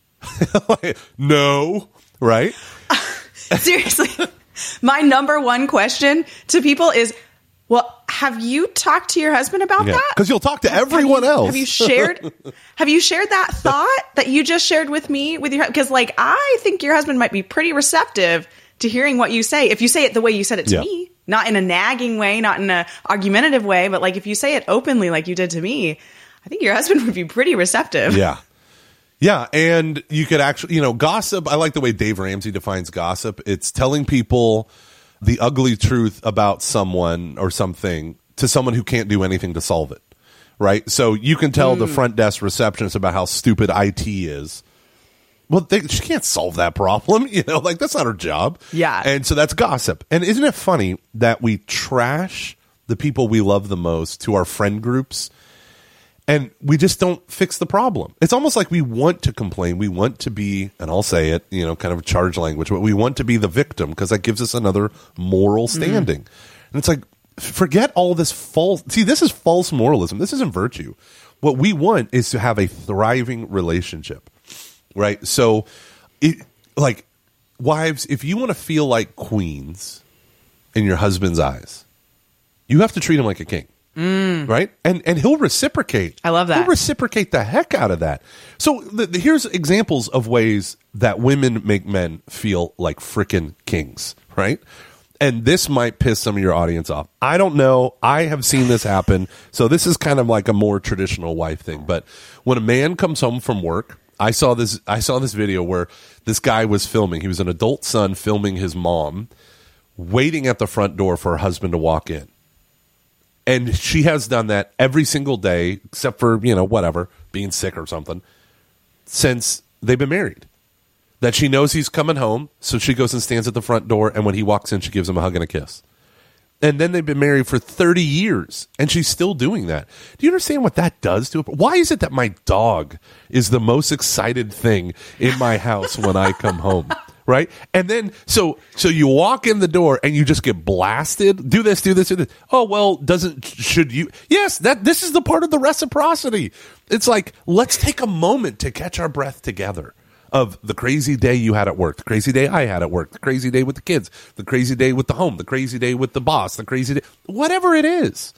S2: No, right?
S1: Seriously, my number one question to people is, well, have you talked to your husband about that?
S2: Because you'll talk to everyone else.
S1: Have you shared that thought that you just shared with me with your? Because like, I think your husband might be pretty receptive to hearing what you say if you say it the way you said it to me, not in a nagging way, not in a argumentative way, but like if you say it openly like you did to me, I think your husband would be pretty receptive.
S2: Yeah. Yeah, and you could actually, gossip. I like the way Dave Ramsey defines gossip. It's telling people the ugly truth about someone or something to someone who can't do anything to solve it, right? So you can tell the front desk receptionist about how stupid IT is. Well, she can't solve that problem, like that's not her job.
S1: Yeah.
S2: And so that's gossip. And isn't it funny that we trash the people we love the most to our friend groups, and we just don't fix the problem? It's almost like we want to complain. We want to be, and I'll say it, kind of charge language, but we want to be the victim because that gives us another moral standing. And it's like, forget all this this is false moralism. This isn't virtue. What we want is to have a thriving relationship, right? So, wives, if you want to feel like queens in your husband's eyes, you have to treat him like a king. Right? And he'll reciprocate.
S1: I love that.
S2: He'll reciprocate the heck out of that. So here's examples of ways that women make men feel like frickin' kings, right? And this might piss some of your audience off. I don't know. I have seen this happen. So this is kind of like a more traditional wife thing. But when a man comes home from work, I saw this video where this guy was filming. He was an adult son filming his mom, waiting at the front door for her husband to walk in. And she has done that every single day, except for, whatever, being sick or something, since they've been married. That she knows he's coming home, so she goes and stands at the front door, and when he walks in, she gives him a hug and a kiss. And then they've been married for 30 years, and she's still doing that. Do you understand what that does to it? Why is it that my dog is the most excited thing in my house when I come home? Right? And then, so you walk in the door and you just get blasted. Do this, do this, do this. Oh, well, should you? Yes, this is the part of the reciprocity. It's like, let's take a moment to catch our breath together of the crazy day you had at work, the crazy day I had at work, the crazy day with the kids, the crazy day with the home, the crazy day with the boss, the crazy day, whatever it is.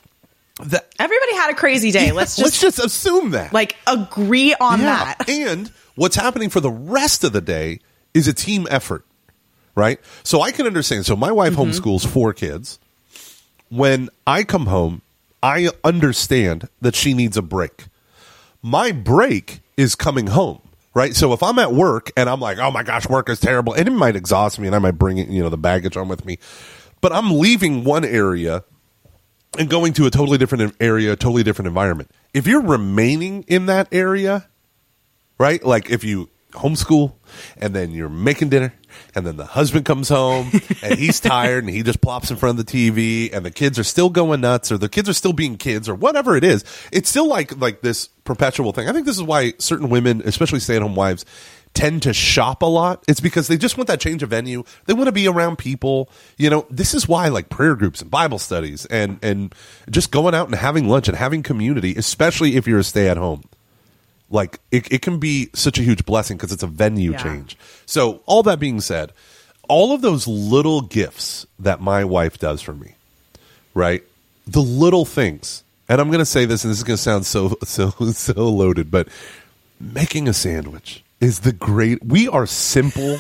S1: Everybody had a crazy day. Let's
S2: just assume that.
S1: Like, agree on that.
S2: And what's happening for the rest of the day is a team effort, right? So I can understand. So my wife homeschools 4 kids. When I come home, I understand that she needs a break. My break is coming home, right? So if I'm at work and I'm like, oh my gosh, work is terrible, and it might exhaust me and I might bring the baggage on with me, but I'm leaving one area and going to a totally different area, a totally different environment. If you're remaining in that area, right? Like if you homeschool and then you're making dinner and then the husband comes home and he's tired and he just plops in front of the TV and the kids are still going nuts or the kids are still being kids or whatever it is, it's still like this perpetual thing. I think this is why certain women, especially stay-at-home wives, tend to shop a lot. It's because they just want that change of venue. They want to be around people. This is why like prayer groups and Bible studies and just going out and having lunch and having community, especially if you're a stay-at-home. Like, it can be such a huge blessing because it's a venue change. So, all that being said, all of those little gifts that my wife does for me, right? The little things. And I'm going to say this, and this is going to sound so loaded, but making a sandwich is we are simple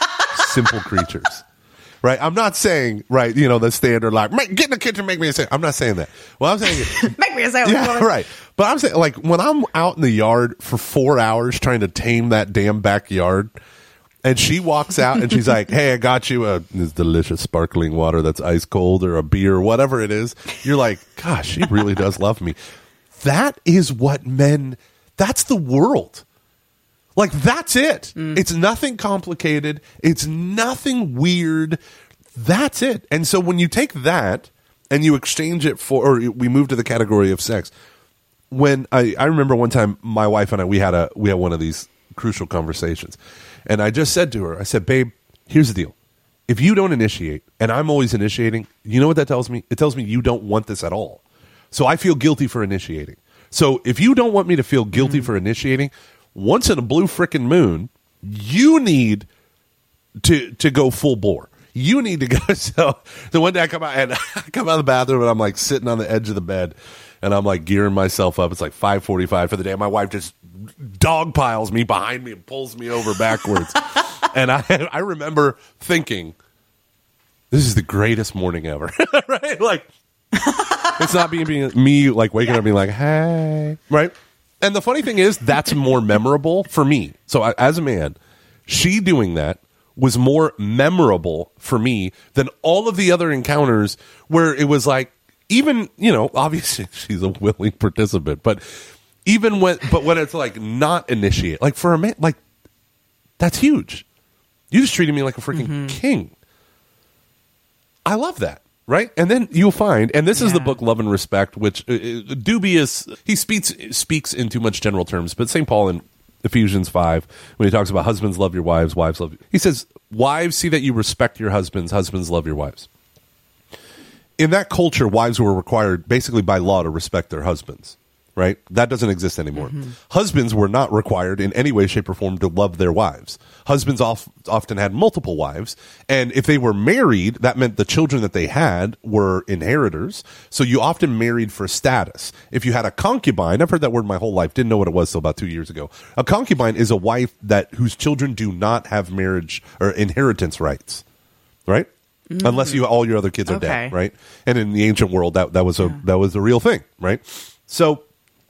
S2: creatures. Right, I'm not saying the standard like get in the kitchen, make me a sandwich. I'm not saying that. What I'm saying is
S1: make me a sandwich.
S2: Yeah, right. But I'm saying like when I'm out in the yard for 4 hours trying to tame that damn backyard, and she walks out and she's like, "Hey, I got you this delicious sparkling water that's ice cold or a beer, whatever it is." You're like, "Gosh, she really does love me." That is what men. That's the world. Like, that's it. It's nothing complicated. It's nothing weird. That's it. And so when you take that and you exchange it or we move to the category of sex, when I remember one time my wife and I, we had one of these crucial conversations. And I just said to her, I said, babe, here's the deal. If you don't initiate and I'm always initiating, you know what that tells me? It tells me you don't want this at all. So I feel guilty for initiating. So if you don't want me to feel guilty for initiating, once in a blue frickin' moon, you need to go full bore. You need to go. So one day I come out of the bathroom and I'm like sitting on the edge of the bed and I'm like gearing myself up. It's like 5:45 for the day. My wife just dog piles me behind me and pulls me over backwards. And I remember thinking, this is the greatest morning ever. Right? Like, it's not being me like waking up and being like, hey, right? And the funny thing is, that's more memorable for me. So as a man, she doing that was more memorable for me than all of the other encounters where it was like, even, obviously she's a willing participant, but when it's like not initiate, like for a man, like that's huge. You just treated me like a freaking king. I love that. Right? And then you'll find, and this is the book Love and Respect, which dubious, he speaks in too much general terms, but St. Paul in Ephesians 5, when he talks about husbands love your wives, wives love you. He says, wives see that you respect your husbands, husbands love your wives. In that culture, wives were required basically by law to respect their husbands. right? That doesn't exist anymore. Husbands were not required in any way, shape, or form to love their wives. Husbands often had multiple wives, and if they were married, that meant the children that they had were inheritors, so you often married for status. If you had a concubine, I've heard that word my whole life, didn't know what it was till about 2 years ago. A concubine is a wife whose children do not have marriage or inheritance rights, right? Unless all your other kids are dead, right? And in the ancient world, that was a real thing, right? So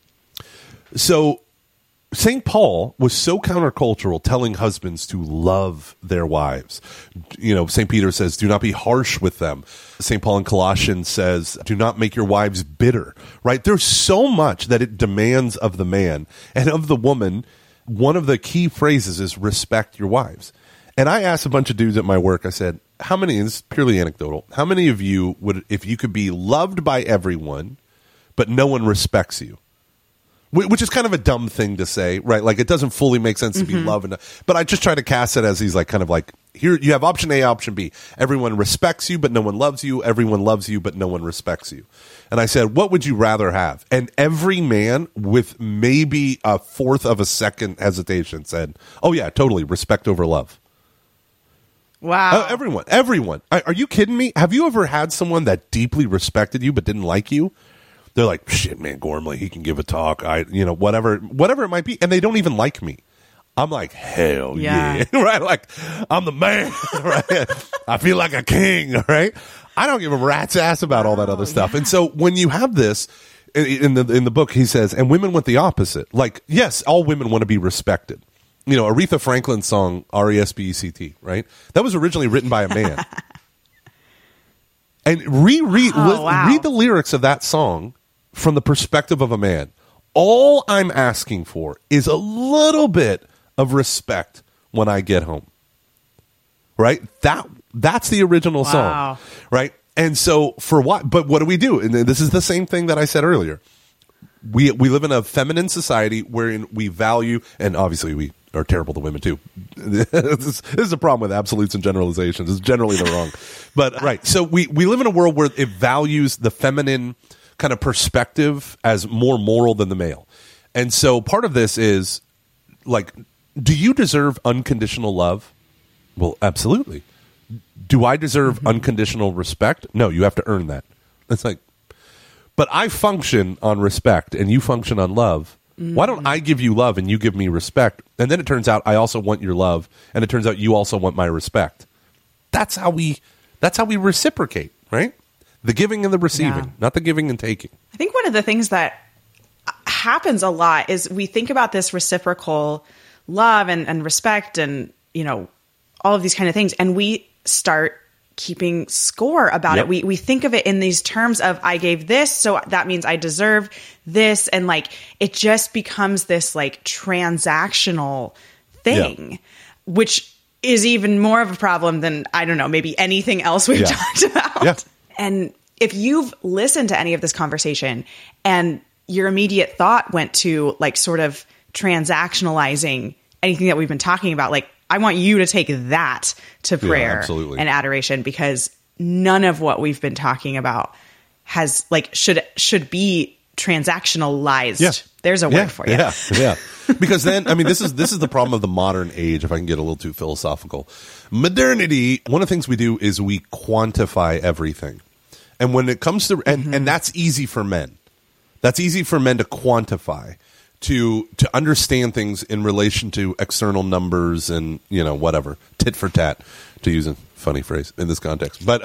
S2: St. Paul was so countercultural, telling husbands to love their wives. You know, St. Peter says, do not be harsh with them. St. Paul in Colossians says, do not make your wives bitter, right? There's so much that it demands of the man and of the woman. One of the key phrases is respect your wives. And I asked a bunch of dudes at my work, I said, how many, and this is purely anecdotal, how many of you would, if you could be loved by everyone, but no one respects you? Which is kind of a dumb thing to say, right? Like, it doesn't fully make sense to be loved. But I just try to cast it as he's like, kind of like, here, you have option A, option B. Everyone respects you, but no one loves you. Everyone loves you, but no one respects you. And I said, what would you rather have? And every man, with maybe a fourth of a second hesitation, said, oh yeah, totally, respect over love.
S1: Wow.
S2: Everyone. Are you kidding me? Have you ever had someone that deeply respected you but didn't like you? They're like, shit, man, Gormley, he can give a talk. Whatever it might be. And they don't even like me. I'm like, hell yeah. Right? Like, I'm the man, right? I feel like a king, right? I don't give a rat's ass about all that other stuff. And so when you have this, in the book, he says, and women want the opposite. Like, yes, all women want to be respected. You know, Aretha Franklin's song, R-E-S-P-E-C-T, right? That was originally written by a man. And read the lyrics of that song from the perspective of a man. All I'm asking for is a little bit of respect when I get home. Right? That's the original song. Right? And so but what do we do? And this is the same thing that I said earlier. We live in a feminine society wherein we value, and obviously we are terrible to women too. This is a problem with absolutes and generalizations. It's generally the wrong. But right. So we live in a world where it values the feminine kind of perspective as more moral than the male. And so part of this is like, do you deserve unconditional love? Well, absolutely. Do I deserve unconditional respect? No, you have to earn that. It's like, but I function on respect and you function on love. Why don't I give you love and you give me respect? And then it turns out I also want your love, and it turns out you also want my respect. That's how we reciprocate, right? The giving and the receiving, not the giving and taking.
S1: I think one of the things that happens a lot is we think about this reciprocal love and respect and, you know, all of these kind of things, and we start keeping score about it. We think of it in these terms of, I gave this, so that means I deserve this. And like, it just becomes this like transactional thing, which is even more of a problem than, I don't know, maybe anything else we've talked about. Yeah. And if you've listened to any of this conversation and your immediate thought went to like sort of transactionalizing anything that we've been talking about, like, I want you to take that to prayer and adoration, because none of what we've been talking about has like should be transactionalized. Yeah. There's a word for you.
S2: Yeah. Because then, I mean, this is the problem of the modern age, if I can get a little too philosophical. Modernity, one of the things we do is we quantify everything. And when it comes to, and that's easy for men. That's easy for men to quantify. To understand things in relation to external numbers and, you know, whatever, tit for tat, to use a funny phrase in this context. But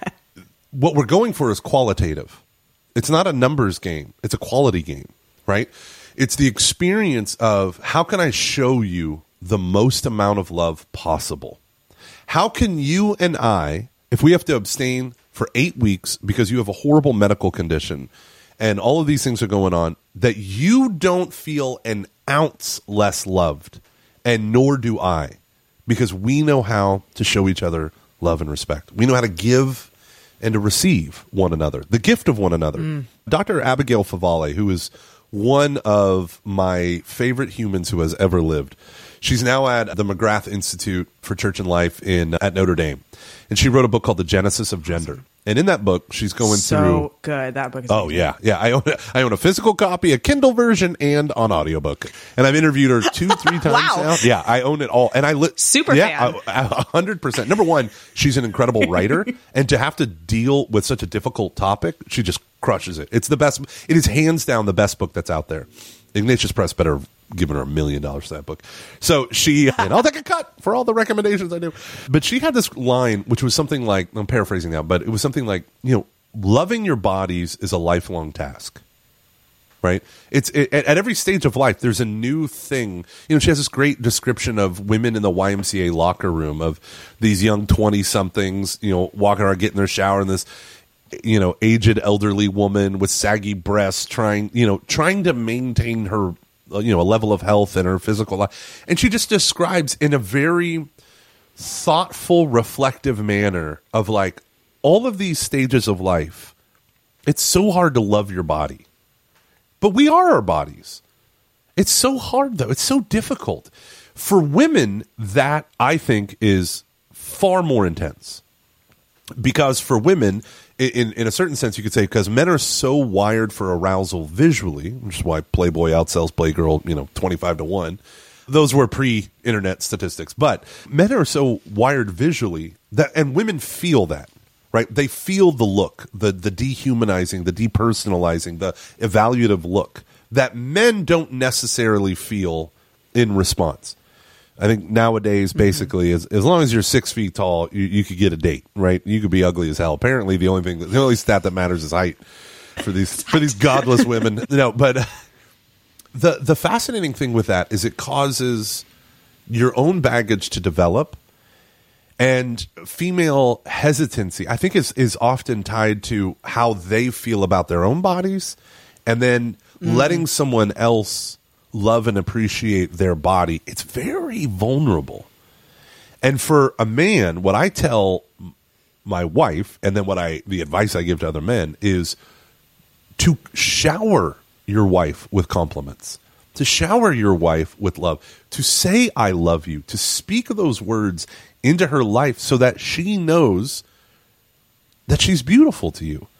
S2: what we're going for is qualitative. It's not a numbers game. It's a quality game, right? It's the experience of, how can I show you the most amount of love possible? How can you and I, if we have to abstain for 8 weeks because you have a horrible medical condition and all of these things are going on, that you don't feel an ounce less loved, and nor do I, because we know how to show each other love and respect. We know how to give and to receive one another, the gift of one another. Dr. Abigail Favale, who is one of my favorite humans who has ever lived, she's now at the McGrath Institute for Church and Life at Notre Dame. And she wrote a book called The Genesis of Gender. And in that book, she's going through.
S1: So good. That book is
S2: Oh,
S1: amazing.
S2: yeah. I own a physical copy, a Kindle version, and on audiobook. And I've interviewed her 2-3 times
S1: Wow.
S2: now. Yeah, I own it all. And
S1: Super fan.
S2: 100%. Number one, she's an incredible writer. And to have to deal with such a difficult topic, she just crushes it. It's the best. It is hands down the best book that's out there. Ignatius Press better have given her $1 million for that book. So and I'll take a cut for all the recommendations I do. But she had this line, which was something like, I'm paraphrasing now, but it was something like, loving your bodies is a lifelong task. Right? At every stage of life, there's a new thing. She has this great description of women in the YMCA locker room of these young 20-somethings, walking around, getting their shower, and this aged elderly woman with saggy breasts trying to maintain her, a level of health in her physical life. And she just describes in a very thoughtful, reflective manner of like all of these stages of life. It's so hard to love your body, but we are our bodies. It's so hard though. It's so difficult for women. That I think is far more intense, because for women, in a certain sense, you could say, because men are so wired for arousal visually, which is why Playboy outsells Playgirl, 25-1. Those were pre-internet statistics. But men are so wired visually and women feel that, right? They feel the look, the dehumanizing, the depersonalizing, the evaluative look that men don't necessarily feel in response. I think nowadays, basically, as long as you're 6 feet tall, you could get a date, right? You could be ugly as hell. Apparently, the only stat that matters is height for these godless women. But the fascinating thing with that is it causes your own baggage to develop, and female hesitancy, I think, is often tied to how they feel about their own bodies, and then letting someone else love and appreciate their body. It's very vulnerable. And for a man, what I tell my wife, and then the advice I give to other men, is to shower your wife with compliments, to shower your wife with love, to say I love you, to speak those words into her life so that she knows that she's beautiful to you.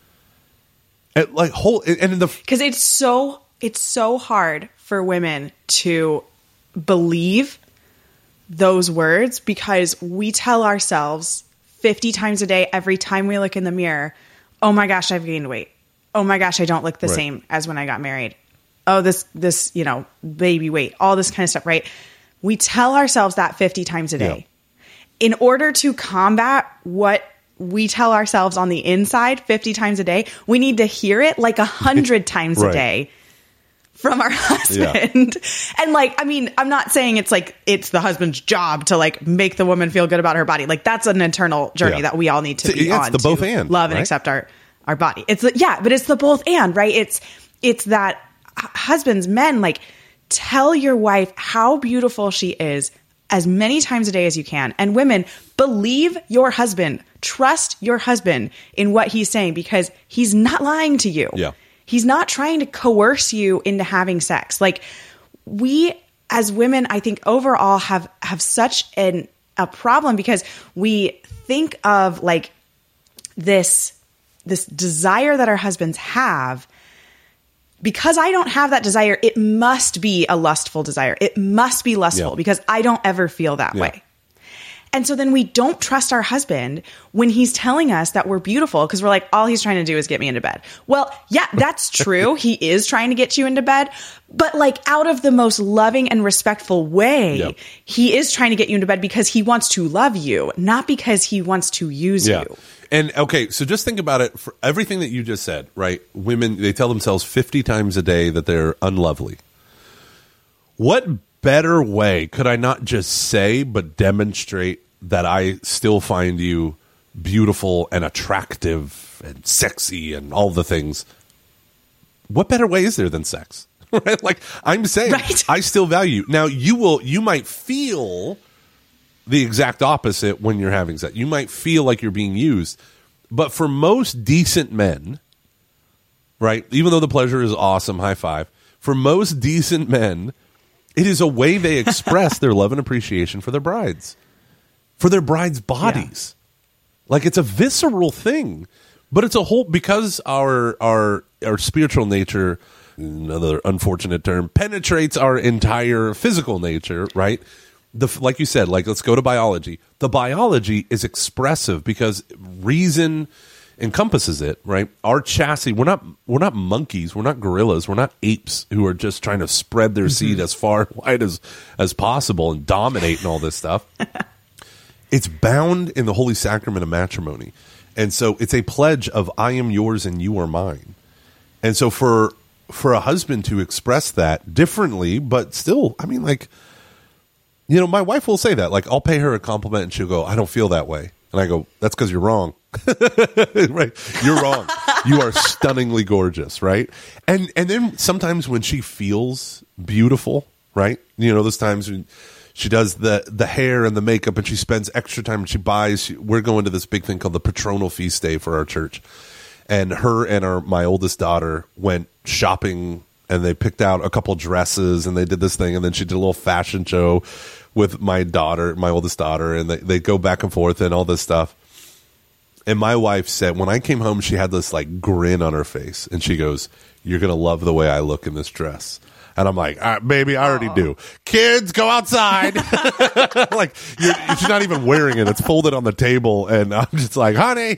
S2: Because
S1: it's so hard for women to believe those words, because we tell ourselves 50 times a day, every time we look in the mirror, oh my gosh, I've gained weight. Oh my gosh, I don't look the same as when I got married. Oh, this, baby weight, all this kind of stuff, right? We tell ourselves that 50 times a day. Yeah. In order to combat what we tell ourselves on the inside 50 times a day, we need to hear it like 100 times a day from our husband. Yeah. And I'm not saying it's the husband's job to make the woman feel good about her body. That's an internal journey that we all need to be on.
S2: It's the both and,
S1: love and accept our body. But it's the both and, right? It's that husbands, men, tell your wife how beautiful she is as many times a day as you can. And women, believe your husband, trust your husband in what he's saying, because he's not lying to you.
S2: Yeah.
S1: He's not trying to coerce you into having sex. We as women, I think overall have such a problem, because we think of this desire that our husbands have. Because I don't have that desire, it must be a lustful desire. It must be lustful because I don't ever feel that way. And so then we don't trust our husband when he's telling us that we're beautiful, because we're like, all he's trying to do is get me into bed. Well, yeah, that's true. He is trying to get you into bed, but out of the most loving and respectful way, he is trying to get you into bed because he wants to love you, not because he wants to use you.
S2: And okay, so just think about it for everything that you just said, right? Women, they tell themselves 50 times a day that they're unlovely. What better way could I not just say, but demonstrate that I still find you beautiful and attractive and sexy and all the things? What better way is there than sex? Right? I'm saying, I still value you. Now, you might feel the exact opposite when you're having sex. You might feel like you're being used. But for most decent men, right, even though the pleasure is awesome, high five, for most decent men, it is a way they express their love and appreciation for their brides, for their brides' bodies. It's a visceral thing But it's a whole, because our spiritual nature, another unfortunate term, penetrates our entire physical nature, right? Like you said, like, let's go to biology. The biology is expressive because reason encompasses it, right? Our chassis, we're not monkeys, we're not gorillas, we're not apes who are just trying to spread their seed as far and wide as possible and dominate and all this stuff. It's bound in the holy sacrament of matrimony. And so it's a pledge of I am yours and you are mine. And so for a husband to express that differently, but still, I mean, like, you know, my wife will say that. Like, I'll pay her a compliment and she'll go, I don't feel that way. And I go, that's because you're wrong. Right? You're wrong. You are stunningly gorgeous, right? And then sometimes when she feels beautiful, right? You know, those times when she does the hair and the makeup and she spends extra time and she buys, we're going to this big thing called the Patronal Feast Day for our church. And her and my oldest daughter went shopping and they picked out a couple dresses and they did this thing. And then she did a little fashion show with my oldest daughter, and they go back and forth and all this stuff. And my wife said, when I came home, she had this like grin on her face and she goes, you're going to love the way I look in this dress. And I'm like, baby, I already do. Kids, go outside. Like, she's not even wearing it. It's folded on the table. And I'm just like, honey,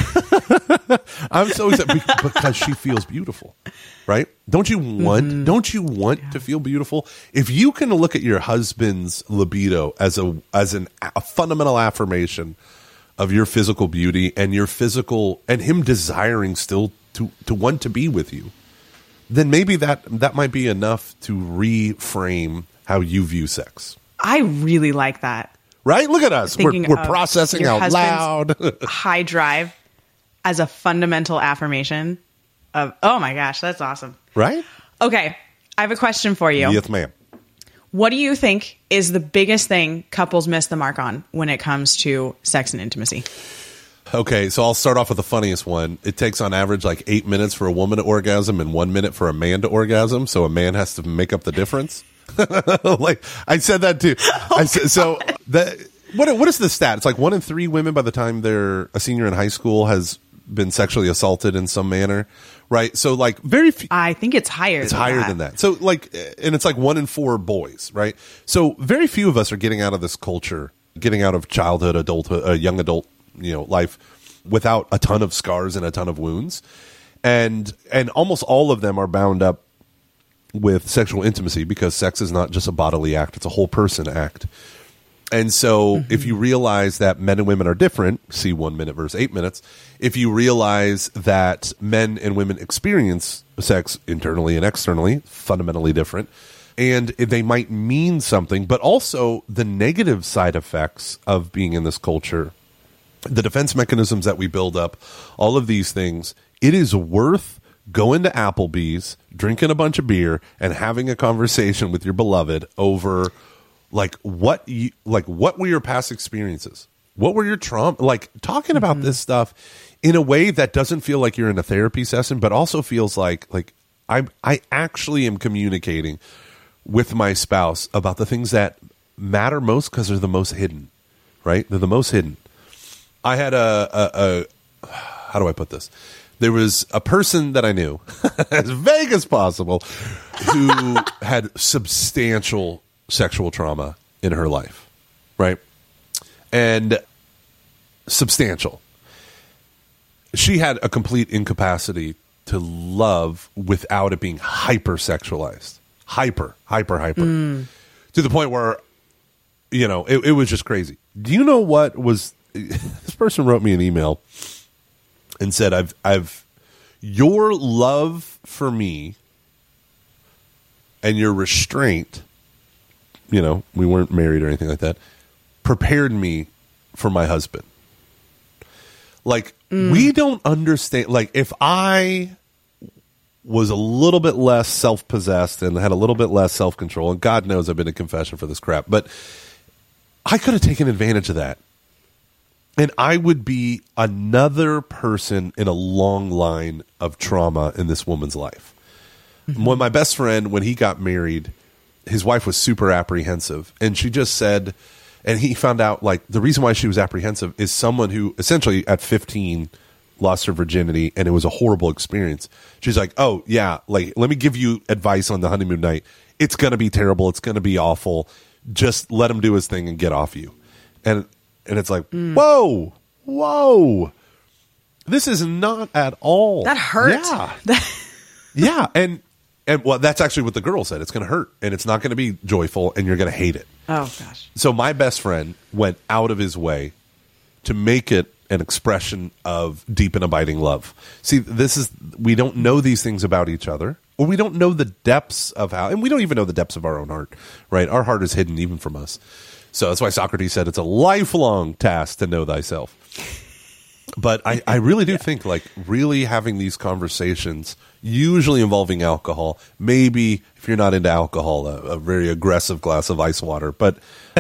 S2: I'm so excited because she feels beautiful, right? Don't you want to feel beautiful? If you can look at your husband's libido as a fundamental affirmation of your physical beauty and your physical, and him desiring still to want to be with you, then maybe that might be enough to reframe how you view sex.
S1: I really like that.
S2: Right? Look at us. We're processing out loud.
S1: High drive as a fundamental affirmation of, oh my gosh, that's awesome.
S2: Right?
S1: Okay. I have a question for you.
S2: Yes, ma'am.
S1: What do you think is the biggest thing couples miss the mark on when it comes to sex and intimacy?
S2: Okay, so I'll start off with the funniest one. It takes on average like 8 minutes for a woman to orgasm and 1 minute for a man to orgasm. So a man has to make up the difference. Like, I said that too. What is the stat? It's like 1 in 3 women by the time they're a senior in high school has been sexually assaulted in some manner, right? So like very few.
S1: I think it's higher.
S2: It's higher than that. So like, and it's like 1 in 4 boys, right? So very few of us are getting out of this culture, getting out of childhood, adulthood, young adult, life without a ton of scars and a ton of wounds. And almost all of them are bound up with sexual intimacy because sex is not just a bodily act, it's a whole person act. And so if you realize that men and women are different, see 1 minute versus 8 minutes, if you realize that men and women experience sex internally and externally, fundamentally different, and they might mean something, but also the negative side effects of being in this culture, the defense mechanisms that we build up, all of these things, it is worth going to Applebee's, drinking a bunch of beer, and having a conversation with your beloved over what were your past experiences? What were your trauma? Like, talking about this stuff in a way that doesn't feel like you're in a therapy session, but also feels like I actually am communicating with my spouse about the things that matter most because they're the most hidden, right? They're the most hidden. I had how do I put this? There was a person that I knew, as vague as possible, who had substantial sexual trauma in her life, right? And substantial. She had a complete incapacity to love without it being hyper-sexualized. Hyper. To the point where, it was just crazy. Do you know what was... This person wrote me an email and said, I've your love for me and your restraint, we weren't married or anything like that, prepared me for my husband. Like, we don't understand. Like, if I was a little bit less self-possessed and had a little bit less self-control, and God knows I've been in confession for this crap, but I could have taken advantage of that. And I would be another person in a long line of trauma in this woman's life. When my best friend, when he got married, his wife was super apprehensive. And she just said, and he found out, like, the reason why she was apprehensive is someone who essentially at 15 lost her virginity, and it was a horrible experience. She's like, oh, yeah, like, let me give you advice on the honeymoon night. It's going to be terrible. It's going to be awful. Just let him do his thing and get off you. And it's like, whoa. This is not at all.
S1: That hurt.
S2: Yeah. Yeah. And well, that's actually what the girl said. It's going to hurt, and it's not going to be joyful, and you're going to hate it.
S1: Oh, gosh.
S2: So my best friend went out of his way to make it an expression of deep and abiding love. See, we don't know these things about each other, or we don't know the depths of and we don't even know the depths of our own heart, right? Our heart is hidden even from us. So that's why Socrates said it's a lifelong task to know thyself. But I really do think, like, really having these conversations, usually involving alcohol, maybe if you're not into alcohol, a very aggressive glass of ice water, but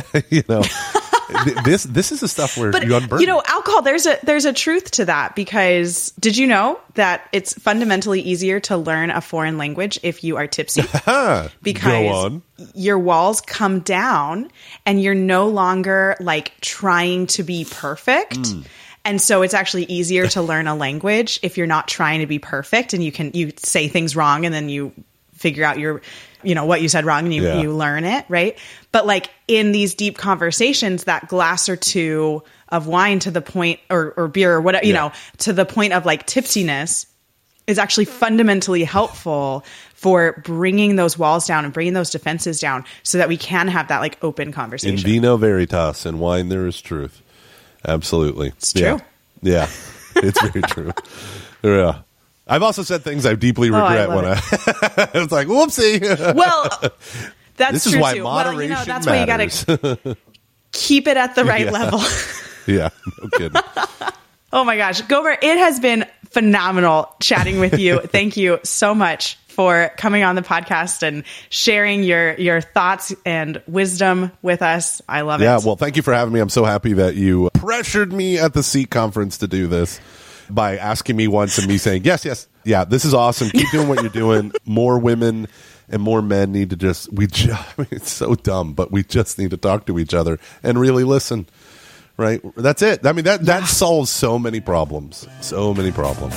S2: this is the stuff where you unburden.
S1: Alcohol, there's a truth to that, because did you know that it's fundamentally easier to learn a foreign language if you are tipsy? Because your walls come down and you're no longer like trying to be perfect. And so it's actually easier to learn a language if you're not trying to be perfect, and you say things wrong and then you figure out what you said wrong, and you learn it, right? But like in these deep conversations, that glass or two of wine to the point, or beer or whatever, to the point of like tipsiness is actually fundamentally helpful for bringing those walls down and bringing those defenses down so that we can have that like open conversation.
S2: In vino veritas, in wine there is truth. Absolutely.
S1: It's true.
S2: Yeah. It's very true. Yeah. I've also said things I deeply regret when I was like, whoopsie.
S1: Well, that's
S2: this
S1: true
S2: is why
S1: too.
S2: moderation
S1: that's
S2: matters.
S1: why you got to keep it at the right level.
S2: Yeah, no kidding.
S1: Oh my gosh, Gomer, it has been phenomenal chatting with you. Thank you so much for coming on the podcast and sharing your thoughts and wisdom with us. I love it.
S2: Yeah, well, thank you for having me. I'm so happy that you pressured me at the Seek conference to do this by asking me once and me saying, yes. Yeah, this is awesome. Keep doing what you're doing. More women and more men need to it's so dumb, but we just need to talk to each other and really listen. Right? That's it. I mean, that solves so many problems. So many problems.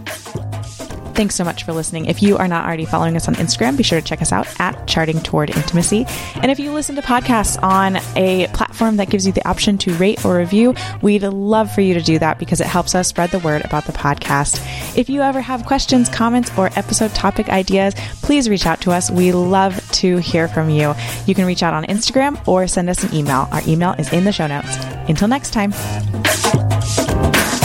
S1: Thanks so much for listening. If you are not already following us on Instagram, be sure to check us out at Charting Toward Intimacy. And if you listen to podcasts on a platform that gives you the option to rate or review, we'd love for you to do that because it helps us spread the word about the podcast. If you ever have questions, comments, or episode topic ideas, please reach out to us. We love to hear from you. You can reach out on Instagram or send us an email. Our email is in the show notes. Until next time.